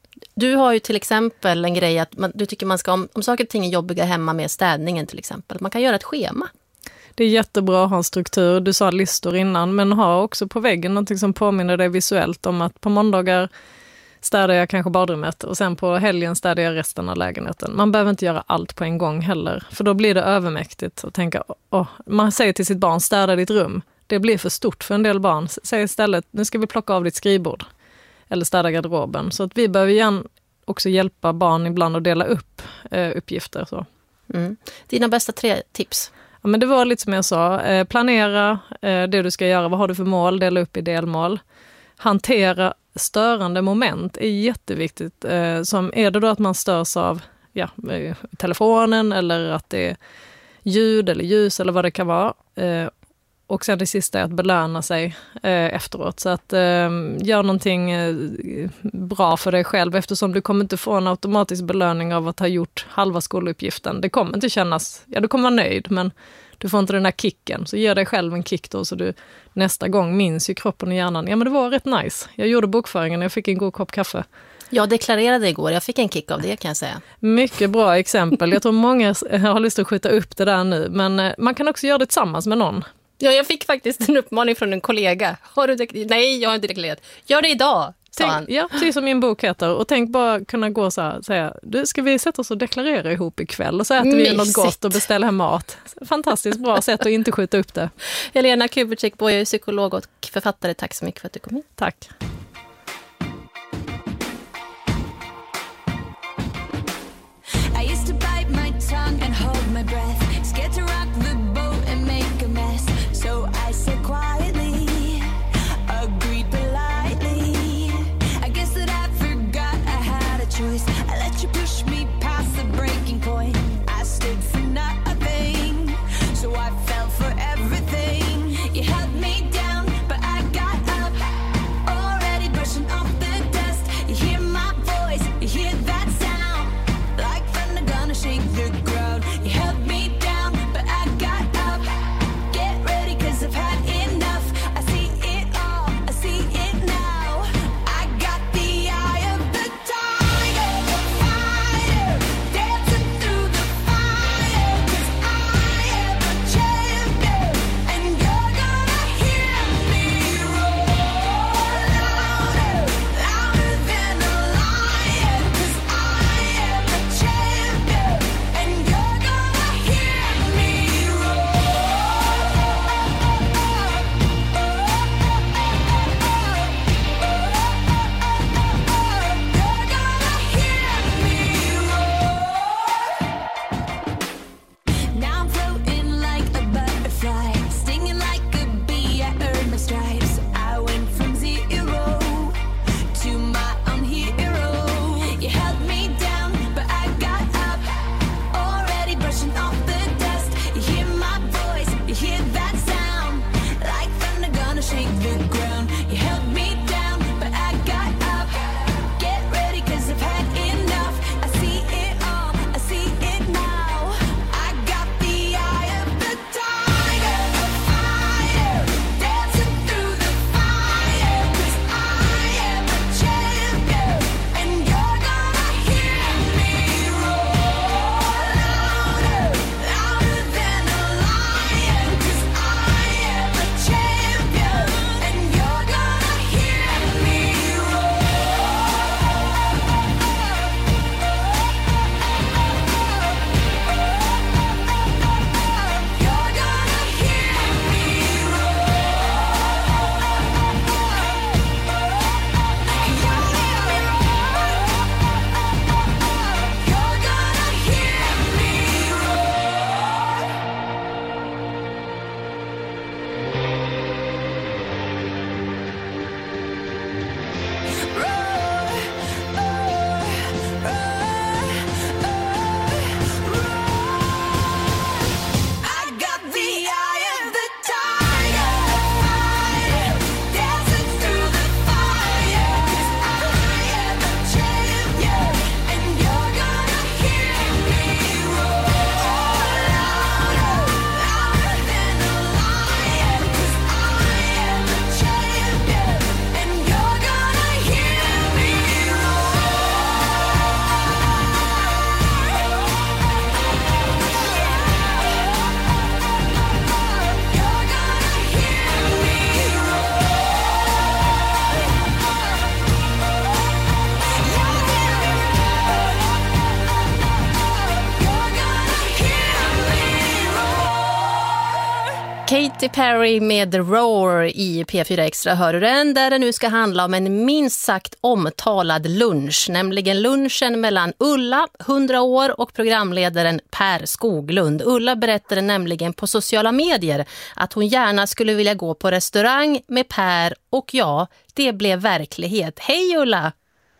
Du har ju till exempel en grej att man, du tycker man ska, om, om saker och ting är jobbiga hemma med städningen till exempel, man kan göra ett schema. Det är jättebra att ha en struktur. Du sa listor innan, men ha också på väggen något som påminner dig visuellt om att på måndagar städar jag kanske badrummet och sen på helgen städar jag resten av lägenheten. Man behöver inte göra allt på en gång heller, för då blir det övermäktigt att tänka, åh, man säger till sitt barn, städa ditt rum. Det blir för stort för en del barn. Säg istället, nu ska vi plocka av ditt skrivbord eller städa garderoben. Så att vi behöver igen också hjälpa barn ibland att dela upp eh, uppgifter. Så. Mm. Dina bästa tre tips? Ja, men det var lite som jag sa, eh, planera eh, det du ska göra, vad har du för mål, dela upp i delmål. Hantera störande moment är jätteviktigt. Eh, som är det då att man störs av ja, telefonen eller att det är ljud eller ljus eller vad det kan vara. Eh, och sen det sista är att belöna sig eh, efteråt. Så att eh, gör någonting eh, bra för dig själv, eftersom du kommer inte få en automatisk belöning av att ha gjort halva skoluppgiften. Det kommer inte kännas, ja du kommer vara nöjd, men du får inte den här kicken. Så ge dig själv en kick då, så du nästa gång minns ju kroppen och hjärnan. Ja men det var rätt nice. Jag gjorde bokföringen och jag fick en god kopp kaffe. Jag deklarerade igår, jag fick en kick av det kan jag säga. Mycket bra exempel. Jag tror många har lust att skjuta upp det där nu, men man kan också göra det tillsammans med någon. Ja, jag fick faktiskt en uppmaning från en kollega. Har du dek- Nej, jag har inte deklarerat. Gör det idag, sa tänk, han. Ja, precis som min bok heter. Och tänk bara kunna gå så här och säga, du, ska vi sätta oss och deklarera ihop ikväll? Och så äter Mysigt. vi något gott och beställer hem mat. Fantastiskt bra sätt att inte skjuta upp det. Helena Kubicek-Boye är psykolog och författare. Tack så mycket för att du kom hit. Tack. I used to bite my tongue and hold my breath, scared to rock the boat and make a mess. So I said quietly, agreed politely. I guess that I forgot I had a choice. I let you push me past the breaking point. I stood for nothing, so I fell for everything. You held me down, but I got up, already brushing off the dust. You hear my voice, you hear that sound, like thunder gonna shake the ground. You held me down, but I got up. Get ready, cause I've had enough. I see it all, I see it now. I got the eye of the tiger, the fighter, dancing through the fire. Cause I am a champion, and you're gonna hear me roar louder, louder than a lion. Cause I am a champion, and you're gonna hear me Now I'm floating like a butterfly, stinging like a bee. I earned my stripes. I went from zero to my own hero. You held me down, but I got up, already brushing off the dust. You hear my voice, you hear that sound, like thunder gonna shake the ground. You held me down, but I got up. Get ready, cause I've had enough. I see it all, I see it now. I got the eye of the tiger, the fighter, dancing through the fire. Cause I am a champion, and you're gonna hear me roar louder, Katy Perry med The Roar i P fyra Extra hör du den, där det nu ska handla om en minst sagt omtalad lunch, nämligen lunchen mellan Ulla, hundra år, och programledaren Per Skoglund. Ulla berättade nämligen på sociala medier att hon gärna skulle vilja gå på restaurang med Per, och ja, det blev verklighet. Hej Ulla!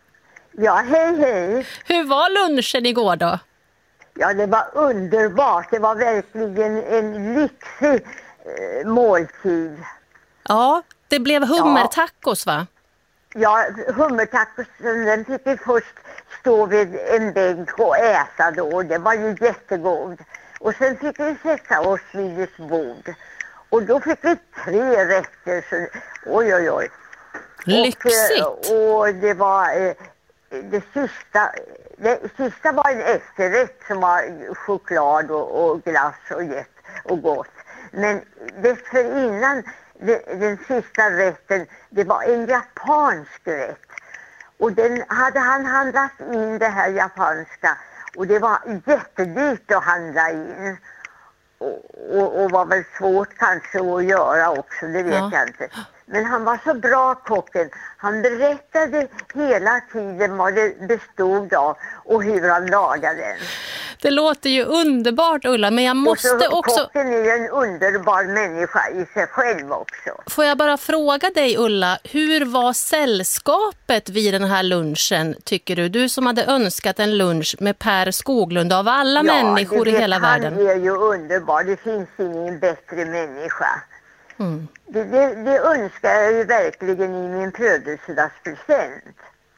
Ja, hej hej! Hur var lunchen igår då? Ja, det var underbart. Det var verkligen en lyxig eh, måltid. Ja, det blev hummertacos va? Ja, hummertacos, den fick vi först stå vid en bänk och äta då. Det var ju jättegod. Och sen fick vi sätta oss vid ett bord. Och då fick vi tre rätter. Så, oj, oj, oj. Lyxigt! Och, och det var... Eh, Det sista, det sista var en efterrätt som var choklad och, och glass och gett och gott. Men dessförinnan, det, den sista rätten, det var en japansk rätt. Och den hade han handlat in, det här japanska. Och det var jättedyrt att handla in. Och, och, och var väl svårt kanske att göra också, det vet ja. jag inte. Men han var så bra, kocken. Han berättade hela tiden vad det bestod av och hur han lagade den. Det låter ju underbart Ulla, men jag måste och så, också... Kocken är en underbar människa i sig själv också. Får jag bara fråga dig Ulla, hur var sällskapet vid den här lunchen tycker du? Du som hade önskat en lunch med Per Skoglund av alla ja, människor i hela han världen. Han är ju underbar, det finns ingen bättre människa. Mm. Det, det, det önskar jag ju verkligen i min födelsedagspresent.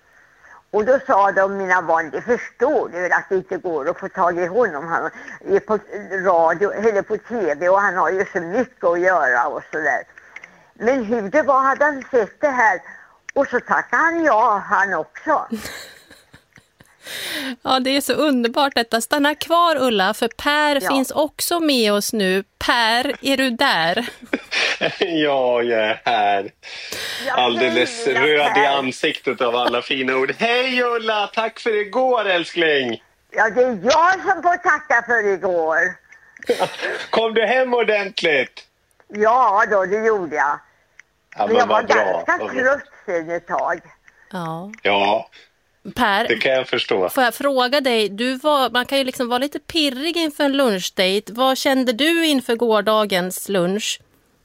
Och då sa de, mina barn, det förstår du att det inte går att få tag i honom. Han är på radio eller på tv och han har ju så mycket att göra och sådär. Men hur det var hade han sett det här och så tackade han ja, han också. Ja, det är så underbart detta. Stanna kvar Ulla, för Per ja. finns också med oss nu. Per, är du där? Ja, jag är här. Alldeles röd i ansiktet av alla fina ord. Hej Ulla, tack för igår älskling. Ja, det är jag som får tacka för igår. Kom du hem ordentligt? Ja, då det gjorde jag. Ja, men jag var bra. ganska trött sen ett tag. Ja. Ja. Per, det kan jag förstå. Får jag fråga dig, du var, man kan ju liksom vara lite pirrig inför en lunchdate. Vad kände du inför gårdagens lunch?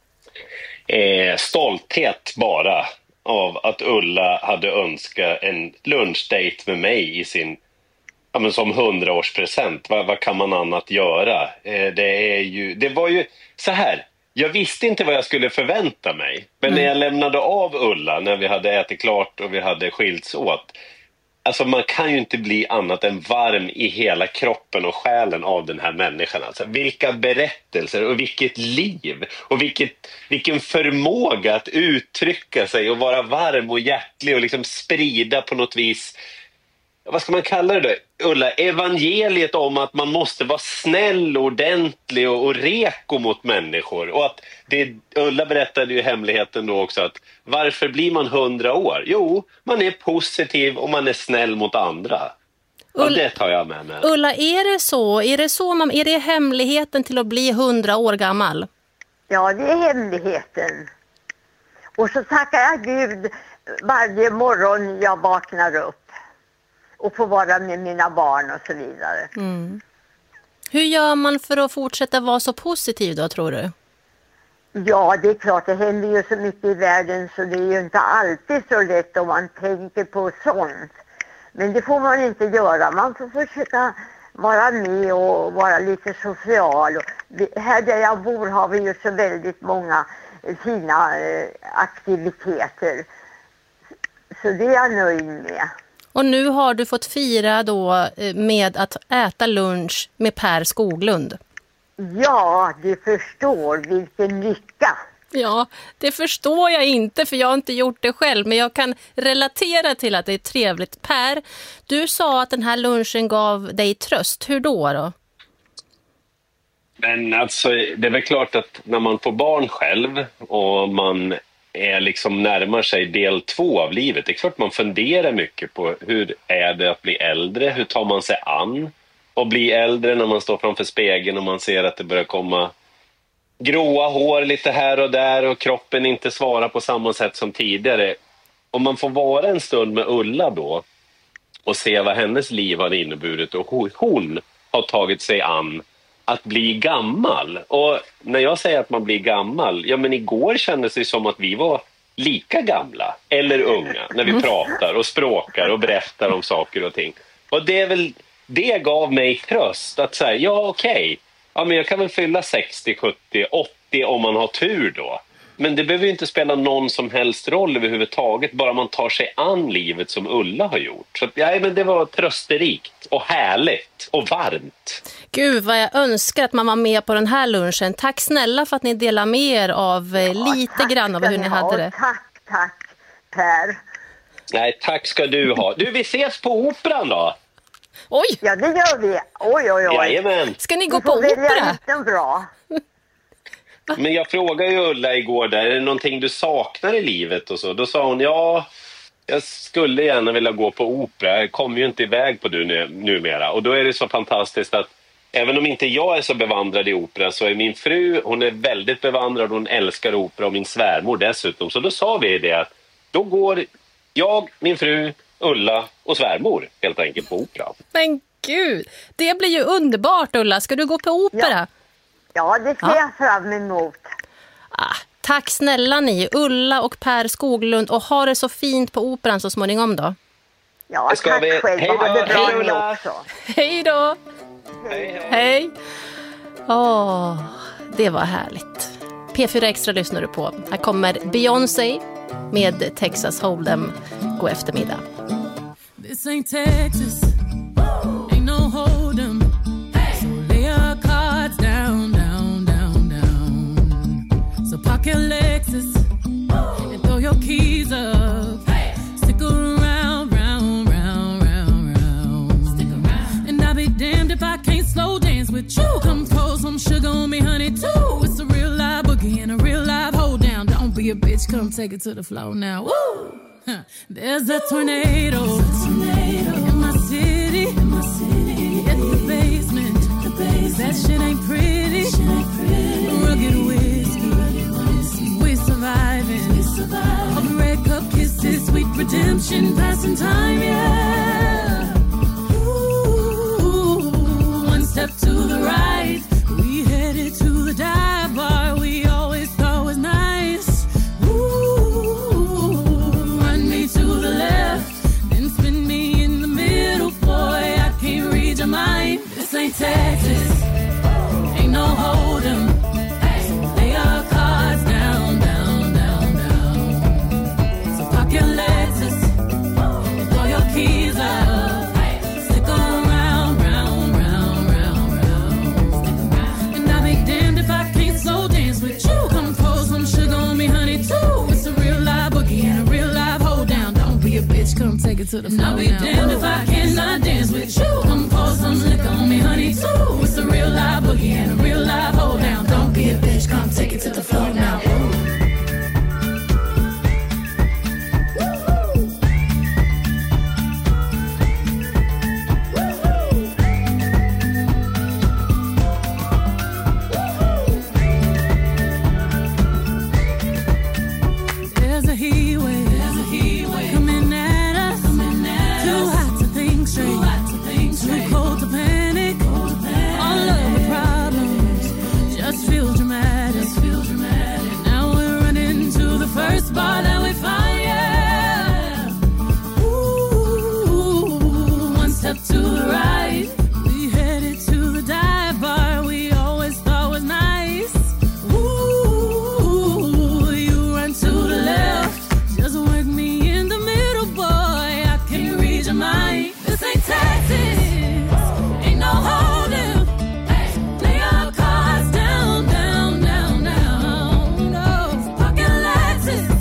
Eh, stolthet bara av att Ulla hade önskat en lunchdate med mig i sin, ja, men som hundraårspresent. Vad, vad kan man annat göra? Eh, det, är ju, det var ju så här. Jag visste inte vad jag skulle förvänta mig. Men mm. när jag lämnade av Ulla, när vi hade ätit klart och vi hade skilts åt. Alltså man kan ju inte bli annat än varm i hela kroppen och själen av den här människan. Alltså vilka berättelser och vilket liv och vilket, vilken förmåga att uttrycka sig och vara varm och hjärtlig och liksom sprida på något vis, vad ska man kalla det då? Ulla, evangeliet om att man måste vara snäll och ordentlig och, och reko mot människor. Och att det, Ulla berättade ju hemligheten då också att varför blir man hundra år? Jo, man är positiv och man är snäll mot andra. Och Ulla, det tar jag med mig. Ulla, är det så? Är det så man, är det hemligheten till att bli hundra år gammal? Ja, det är hemligheten. Och så tackar jag Gud varje morgon jag vaknar upp. Och få vara med mina barn och så vidare. Mm. Hur gör man för att fortsätta vara så positiv då, tror du? Ja, det är klart. Det händer ju så mycket i världen så det är ju inte alltid så lätt om man tänker på sånt. Men det får man inte göra. Man får försöka vara med och vara lite social. Och här där jag bor har vi ju så väldigt många fina eh, aktiviteter. Så det är jag nöjd med. Och nu har du fått fira då med att äta lunch med Per Skoglund. Ja, du förstår vilken lycka. Ja, det förstår jag inte för jag har inte gjort det själv. Men jag kan relatera till att det är trevligt. Per, du sa att den här lunchen gav dig tröst. Hur då då? Men alltså, det är väl klart att när man får barn själv och man är liksom närmar sig del två av livet. Det är klart man funderar mycket på hur är det att bli äldre? Hur tar man sig an och bli äldre när man står framför spegeln och man ser att det börjar komma gråa hår lite här och där och kroppen inte svarar på samma sätt som tidigare. Om man får vara en stund med Ulla då och se vad hennes liv har inneburit och hur hon har tagit sig an att bli gammal. Och när jag säger att man blir gammal, ja men igår kändes det som att vi var lika gamla eller unga när vi pratar och språkar och berättar om saker och ting. Och det är väl, det gav mig tröst att säga, ja okej, okay, ja men jag kan väl fylla sextio, sjuttio, åttio om man har tur då. Men det behöver ju inte spela någon som helst roll överhuvudtaget, bara man tar sig an livet som Ulla har gjort. Så ja, men det var trösterikt och härligt och varmt. Gud vad jag önskar att man var med på den här lunchen. Tack snälla för att ni delar med er av ja, lite grann av hur ni hade det. Tack, tack Per. Nej, tack ska du ha. Du, vi ses på operan då. Oj! Ja, det gör vi. Oj, oj, oj. Jajamän. Ska ni gå på opera? Bra. Men jag frågade ju Ulla igår där, är det någonting du saknar i livet och så? Då sa hon, ja, jag skulle gärna vilja gå på opera. Jag kommer ju inte iväg på det nu, numera. Och då är det så fantastiskt att även om inte jag är så bevandrad i opera så är min fru, hon är väldigt bevandrad, hon älskar opera och min svärmor dessutom. Så då sa vi det att då går jag, min fru, Ulla och svärmor helt enkelt på opera. Men gud, det blir ju underbart Ulla. Ska du gå på opera? Ja. Ja, det ser ja. jag fram emot. Ah, tack snälla ni, Ulla och Per Skoglund. Och ha det så fint på operan så småningom då. Ja, Ska tack vi... själv. Hej då, det bra hej Ulla. Också. Hej då. Hej. Hej. Åh, det var härligt. P fyra Extra lyssnar du på. Här kommer Beyoncé med Texas Hold'em. God eftermiddag. This ain't Texas. Ain't no Hold'em. So lay your cards down, down, down, down. So park your Lexus and throw your keys up. Stick around, round, round, round, round. Stick around. And I'll be damned if I can't slow dance with you. Come pour some sugar on me, honey, too. It's a real live boogie and a real live hold down. Don't be a bitch, come take it to the floor now. Woo! Huh. There's a tornado, a tornado in my city, in my city. In the basement, the basement. That shit ain't pretty, shit ain't pretty. Rugged whiskey, rugged whiskey. We surviving, we surviving. All the red cup kisses, sweet redemption, passing time, yeah. Ooh, one step to the right, we headed to the dive bar we always thought was nice. To the left, then spin me in the middle, boy, I can't read your mind. This ain't Texas, ain't no Hold'em. Lay your cards down, down, down, down. So park your Lexus and throw your keys up. Stick around, round, round, round, round. And I'll be damned if I can't slow dance with you. Come pour some sugar on me, honey, too. It's a real live boogie and a real live hold down. Don't be a bitch, come take it to the floor. I'll be damned if I cannot dance with you. Come pour some liquor on me, honey, too. It's a real live boogie and a real live hold down. Don't be a bitch, come take it to the floor now. Ooh. Bar that we find, yeah. Ooh, one step to the right, we headed to the dive bar we always thought was nice. Ooh, you run to the left, just work me in the middle, boy, I can't read your mind. This ain't Texas, ain't no Hold'em. Lay your cards down, down, down, down. No, pocket Lexus.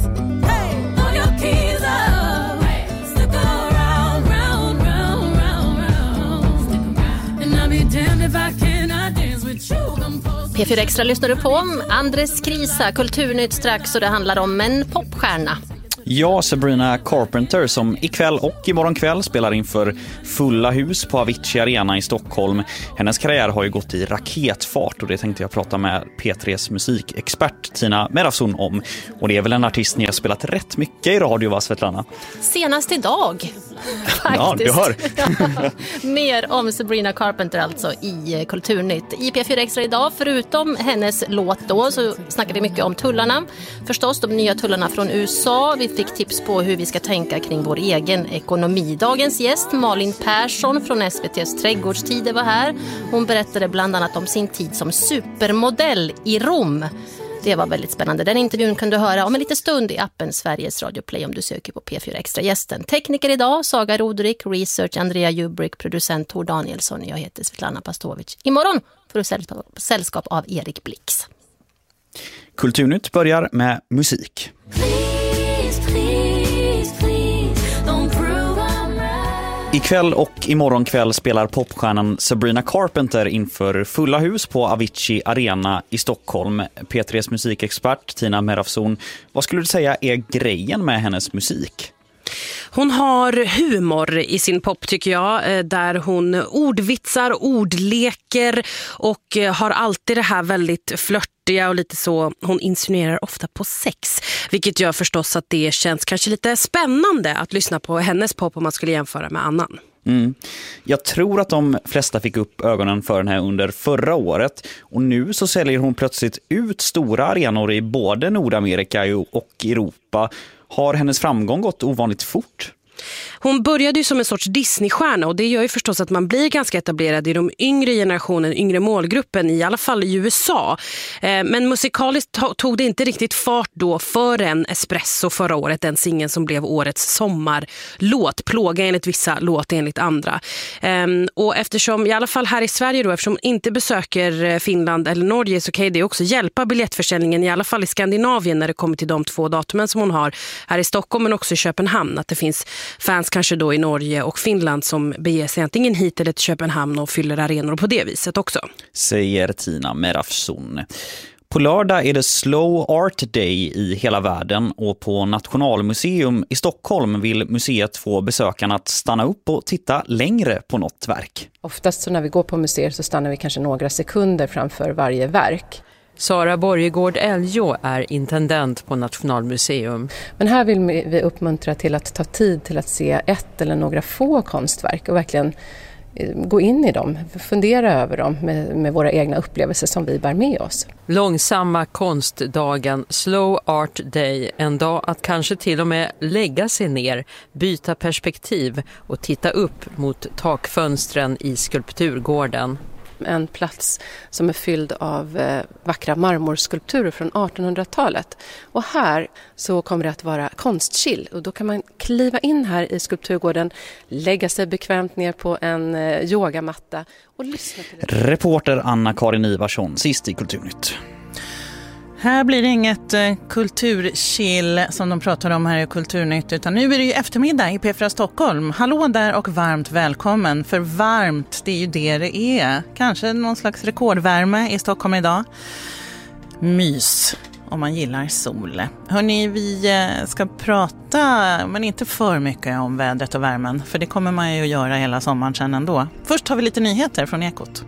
P fyra Extra lyssnar du på. Andres Krisa, Kulturnytt strax, och det handlar om en popstjärna. Ja, Sabrina Carpenter som ikväll och imorgon kväll spelar inför fulla hus på Avicii Arena i Stockholm. Hennes karriär har ju gått i raketfart och det tänkte jag prata med P tre:s musikexpert Tina Merafson om. Och det är väl en artist ni har spelat rätt mycket i radio, va Svetlana? Senast idag, faktiskt. Ja, du hör. Mer om Sabrina Carpenter alltså i Kulturnytt. I P fyra Extra idag, förutom hennes låt då, så snackar vi mycket om tullarna. Förstås de nya tullarna från U S A. Vi fick tips på hur vi ska tänka kring vår egen ekonomi. Dagens gäst Malin Persson från S V T:s Trädgårdstider var här. Hon berättade bland annat om sin tid som supermodell i Rom. Det var väldigt spännande. Den intervjun kan du höra om en liten stund i appen Sveriges Radio Play om du söker på P fyra Extra-gästen. Tekniker idag, Saga Rodrik, research Andrea Jubrick, producent Tor Danielsson. Jag heter Svetlana Pastovic. Imorgon får du sällskap av Erik Blix. Kulturnytt börjar med musik. Ikväll och imorgon kväll spelar popstjärnan Sabrina Carpenter inför fulla hus på Avicii Arena i Stockholm. P tre:s musikexpert Tina Merafson, vad skulle du säga är grejen med hennes musik? Hon har humor i sin pop tycker jag, där hon ordvitsar, ordleker och har alltid det här väldigt flörtiga och lite så, hon insinuerar ofta på sex, vilket gör förstås att det känns kanske lite spännande att lyssna på hennes pop om man skulle jämföra med annan. Mm. Jag tror att de flesta fick upp ögonen för den här under förra året och nu så säljer hon plötsligt ut stora arenor i både Nordamerika och Europa. Har hennes framgång gått ovanligt fort? Hon började ju som en sorts Disney-stjärna och det gör ju förstås att man blir ganska etablerad i de yngre generationen, yngre målgruppen, i alla fall i U S A. Men musikaliskt tog det inte riktigt fart då förrän Espresso förra året, den singeln som blev årets sommarlåt. Plåga enligt vissa, låt enligt andra. Och eftersom, i alla fall här i Sverige då, eftersom inte besöker Finland eller Norge så kan det också hjälpa biljettförsäljningen, i alla fall i Skandinavien när det kommer till de två datumen som hon har här i Stockholm men också i Köpenhamn, att det finns fans kanske då i Norge och Finland som beger sig antingen hit eller till Köpenhamn och fyller arenor på det viset också. Säger Tina Merafson. På lördag är det Slow Art Day i hela världen och på Nationalmuseum i Stockholm vill museet få besökarna att stanna upp och titta längre på något verk. Oftast så när vi går på museer så stannar vi kanske några sekunder framför varje verk. Sara Borgegård Eljå är intendent på Nationalmuseum. Men här vill vi uppmuntra till att ta tid till att se ett eller några få konstverk och verkligen gå in i dem, fundera över dem med, med våra egna upplevelser som vi bär med oss. Långsamma konstdagen, Slow Art Day, en dag att kanske till och med lägga sig ner, byta perspektiv och titta upp mot takfönstren i skulpturgården. En plats som är fylld av eh, vackra marmorskulpturer från artonhundratalet. Och här så kommer det att vara konstchill och då kan man kliva in här i skulpturgården, lägga sig bekvämt ner på en eh, yogamatta och lyssna till det. Reporter Anna-Karin Ivarsson, sist i Kulturnytt. Här blir det inget eh, kulturchill som de pratar om här i Kulturnytt, utan nu är det ju eftermiddag i P fyra Stockholm. Hallå där och varmt välkommen, för varmt, det är ju det det är. Kanske någon slags rekordvärme i Stockholm idag. Mys om man gillar sol. Hörrni, vi eh, ska prata, men inte för mycket om vädret och värmen, för det kommer man ju att göra hela sommaren sedan ändå. Först har vi lite nyheter från Ekot.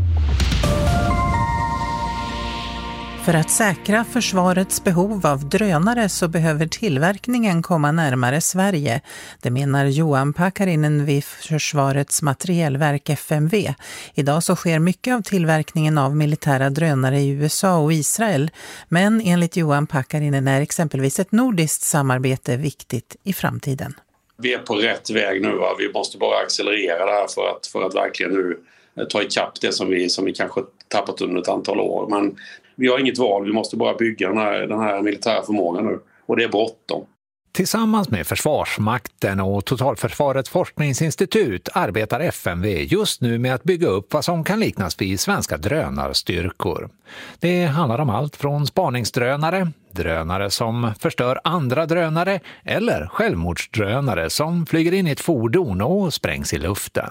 För att säkra försvarets behov av drönare så behöver tillverkningen komma närmare Sverige. Det menar Johan Pakarinen vid Försvarets materielverk F M V. Idag så sker mycket av tillverkningen av militära drönare i U S A och Israel. Men enligt Johan Pakarinen är exempelvis ett nordiskt samarbete viktigt i framtiden. Vi är på rätt väg nu. Va? Vi måste bara accelerera det här för att, för att verkligen nu ta ikapp det som vi, som vi kanske tappat under ett antal år. Men vi har inget val, vi måste bara bygga den här, den här militära förmågan nu. Och det är bråttom. Tillsammans med Försvarsmakten och Totalförsvarets forskningsinstitut arbetar F M V just nu med att bygga upp vad som kan liknas vid svenska drönarstyrkor. Det handlar om allt från spaningsdrönare, drönare som förstör andra drönare eller självmordsdrönare som flyger in i ett fordon och sprängs i luften.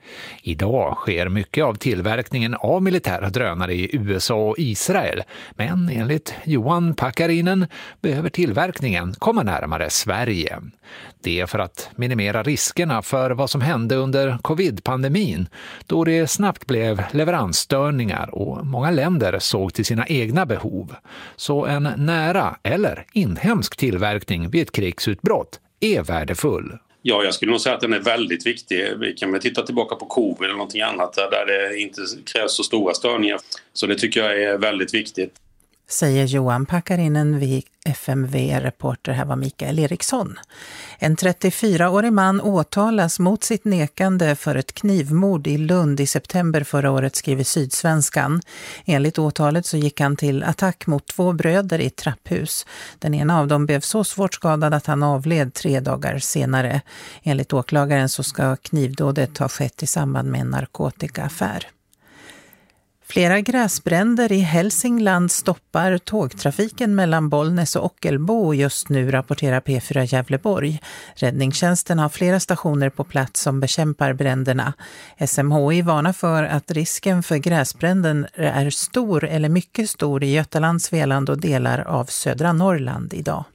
Idag sker mycket av tillverkningen av militära drönare i U S A och Israel, men enligt Johan Pakarinen behöver tillverkningen komma närmare Sverige. Det är för att minimera riskerna för vad som hände under covid-pandemin, då det snabbt blev leveransstörningar och många länder såg till sina egna behov. Så en nära eller inhemsk tillverkning vid ett krigsutbrott är värdefull. Ja, jag skulle nog säga att den är väldigt viktig. Vi kan väl titta tillbaka på covid eller någonting annat där det inte krävs så stora störningar. Så det tycker jag är väldigt viktigt. Säger Johan Pakarinen vid F M V-reporter. Här var Mikael Eriksson. En trettiofyraårig man åtalas mot sitt nekande för ett knivmord i Lund i september förra året, skriver Sydsvenskan. Enligt åtalet så gick han till attack mot två bröder i ett trapphus. Den ena av dem blev så svårt skadad att han avled tre dagar senare. Enligt åklagaren så ska knivdådet ha skett i samband med en narkotikaaffär. Flera gräsbränder i Hälsingland stoppar tågtrafiken mellan Bollnäs och Ockelbo just nu, rapporterar P fyra Gävleborg. Räddningstjänsten har flera stationer på plats som bekämpar bränderna. S M H I varnar för att risken för gräsbränden är stor eller mycket stor i Götaland, Svealand och delar av södra Norrland idag.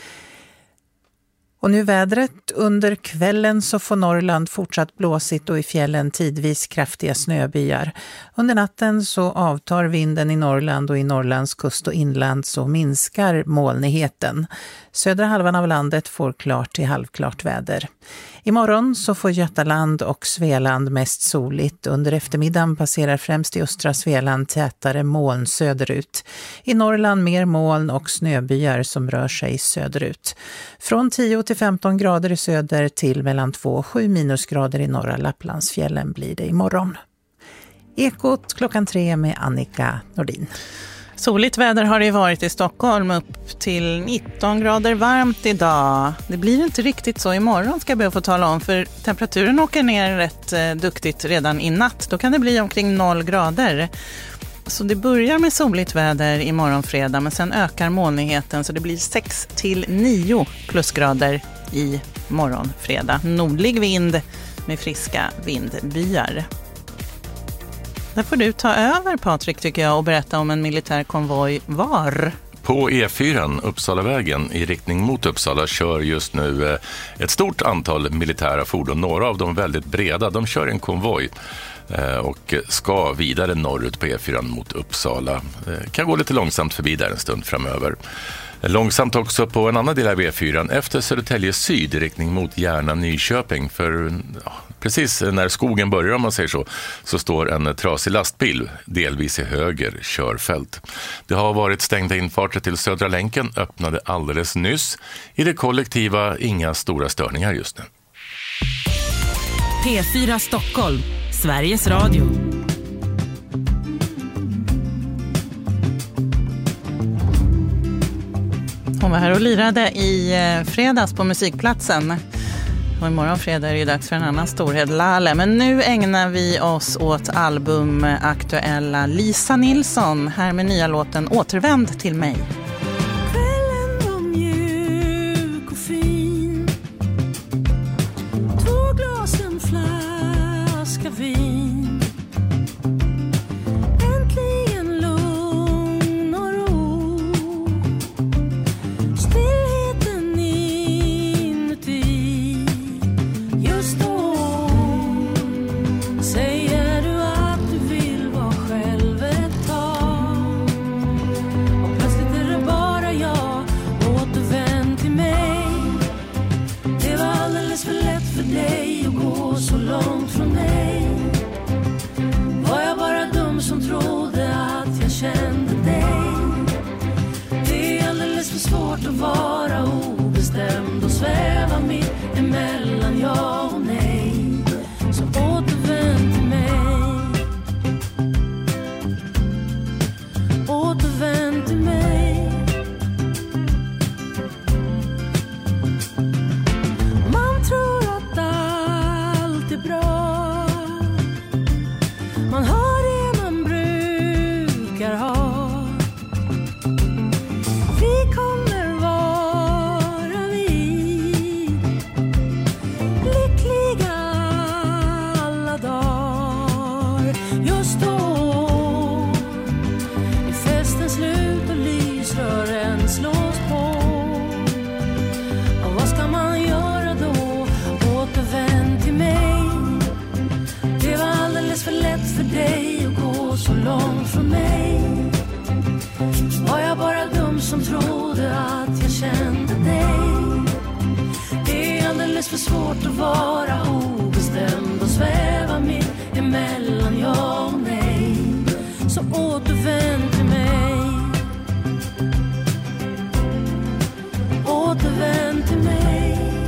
Och nu vädret. Under kvällen så får Norrland fortsatt blåsigt och i fjällen tidvis kraftiga snöbyar. Under natten så avtar vinden i Norrland och i Norrlands kust och inland så minskar molnigheten. Södra halvan av landet får klart till halvklart väder. Imorgon så får Götaland och Svealand mest soligt. Under eftermiddagen passerar främst i östra Svealand tätare moln söderut. I Norrland mer moln och snöbyar som rör sig söderut. Från tio till femton grader i söder till mellan två och sju minusgrader i norra Lapplandsfjällen blir det imorgon. Ekot klockan tre med Annika Nordin. Soligt väder har det varit i Stockholm, upp till nitton grader varmt idag. Det blir inte riktigt så imorgon, ska jag be att få tala om, för temperaturen åker ner rätt eh, duktigt redan i natt. Då kan det bli omkring noll grader. Så det börjar med soligt väder imorgon fredag, men sen ökar molnigheten så det blir sex till nio plusgrader i morgon fredag. Nordlig vind med friska vindbyar. Där får du ta över, Patrik, tycker jag, och berätta om en militär konvoj var. På E fyra, Uppsalavägen, i riktning mot Uppsala kör just nu ett stort antal militära fordon. Några av dem väldigt breda. De kör en konvoj och ska vidare norrut på E fyra mot Uppsala. Kan gå lite långsamt förbi där en stund framöver. Långsamt också på en annan del av E fyra efter Södertälje syd i riktning mot Järna-Nyköping. För ja, precis när skogen börjar, om man säger så, så står en trasig lastbil delvis i höger körfält. Det har varit stängda infarter till Södra länken, öppnade alldeles nyss. I det kollektiva inga stora störningar just nu. P fyra Stockholm, Sveriges Radio. Hon var här och lirade i fredags på Musikplatsen. Och imorgon fredag är det dags för en annan storhet, Lale. Men nu ägnar vi oss åt albumaktuella Lisa Nilsson. Här med nya låten Återvänd till mig. Kvällen var mjuk och fin. Två glas, en flaska vin. Äntligen lugn och ro. Stillheten inuti. Just då säger du att du vill vara själv ett tag. Och plötsligt är det bara jag. Återvänd till mig. Det var alldeles för lätt för dig att gå så långt från mig. Var jag bara dum som trodde att jag kände dig? Det är alldeles för svårt att vara obestämd och sväva mitt emellan ja och nej. Så återvänd till mig. Återvänd till mig. Man tror att allt är bra. Man har det man brukar ha. Vi kommer vara vid. som trodde att jag kände dig. Det är alldeles för svårt att vara obestämd och sväva mitt emellan ja och nej. Så återvänd till mig. Återvänd till mig.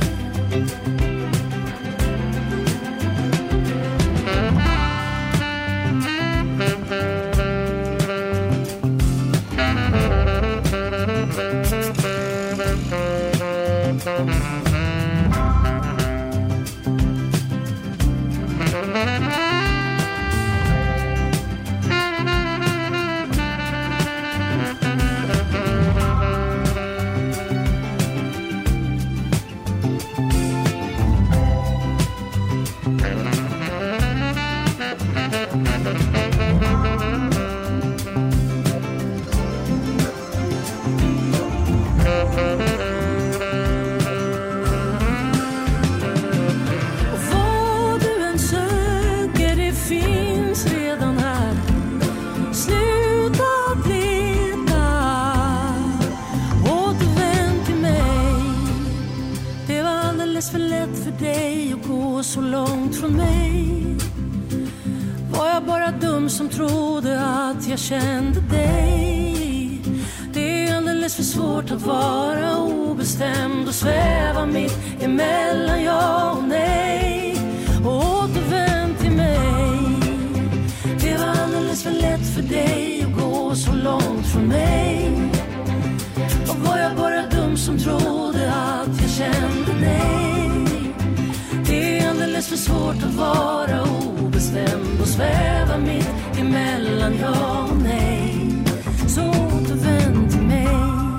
Så långt från mig. Var jag bara dum som trodde att jag kände dig. Det är alldeles för svårt att vara obestämd och sväva mitt emellan ja och nej. Och återvänd till mig. Det var alldeles för lätt för dig att gå så långt från mig. Och var jag bara dum som trodde att jag kände dig. Det är alldeles för svårt att vara obestämd och sväva mitt emellan ja och nej. Så återvänd till mig.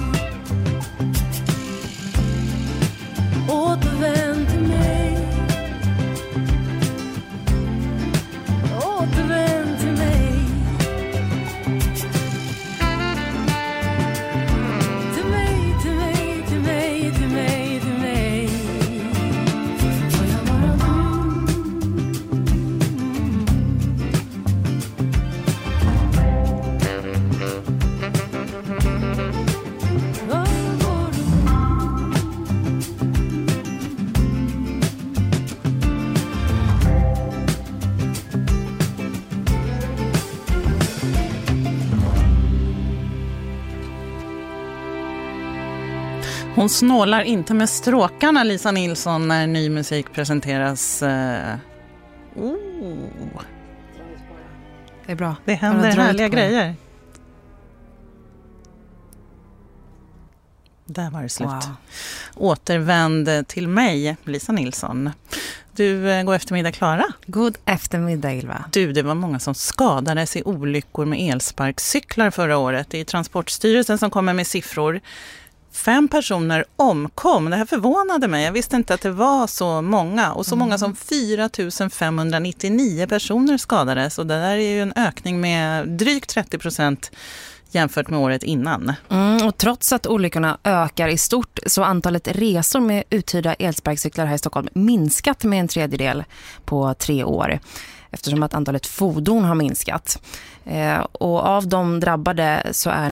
Återvänd till mig. Återvänd till mig. Till mig, till mig, till mig, till mig, till mig. Hon snålar inte med stråkarna, Lisa Nilsson, när ny musik presenteras. Oh. Det är bra. Det händer härliga grejer. Där var det slut. Wow. Återvänd till mig, Lisa Nilsson. Du, god eftermiddag, Klara. God eftermiddag, Ylva. Du, det var många som skadades i olyckor med elsparkcyklar förra året. Det är Transportstyrelsen som kommer med siffror. Fem personer omkom. Det här förvånade mig. Jag visste inte att det var så många. Och så mm. många som fyra tusen femhundranittionio personer skadades. Och det där är ju en ökning med drygt trettio procent jämfört med året innan. Mm, och trots att olyckorna ökar i stort så har antalet resor med uthyrda elsparkcyklar här i Stockholm minskat med en tredjedel på tre år. Eftersom att antalet fordon har minskat. Eh, och av de drabbade så är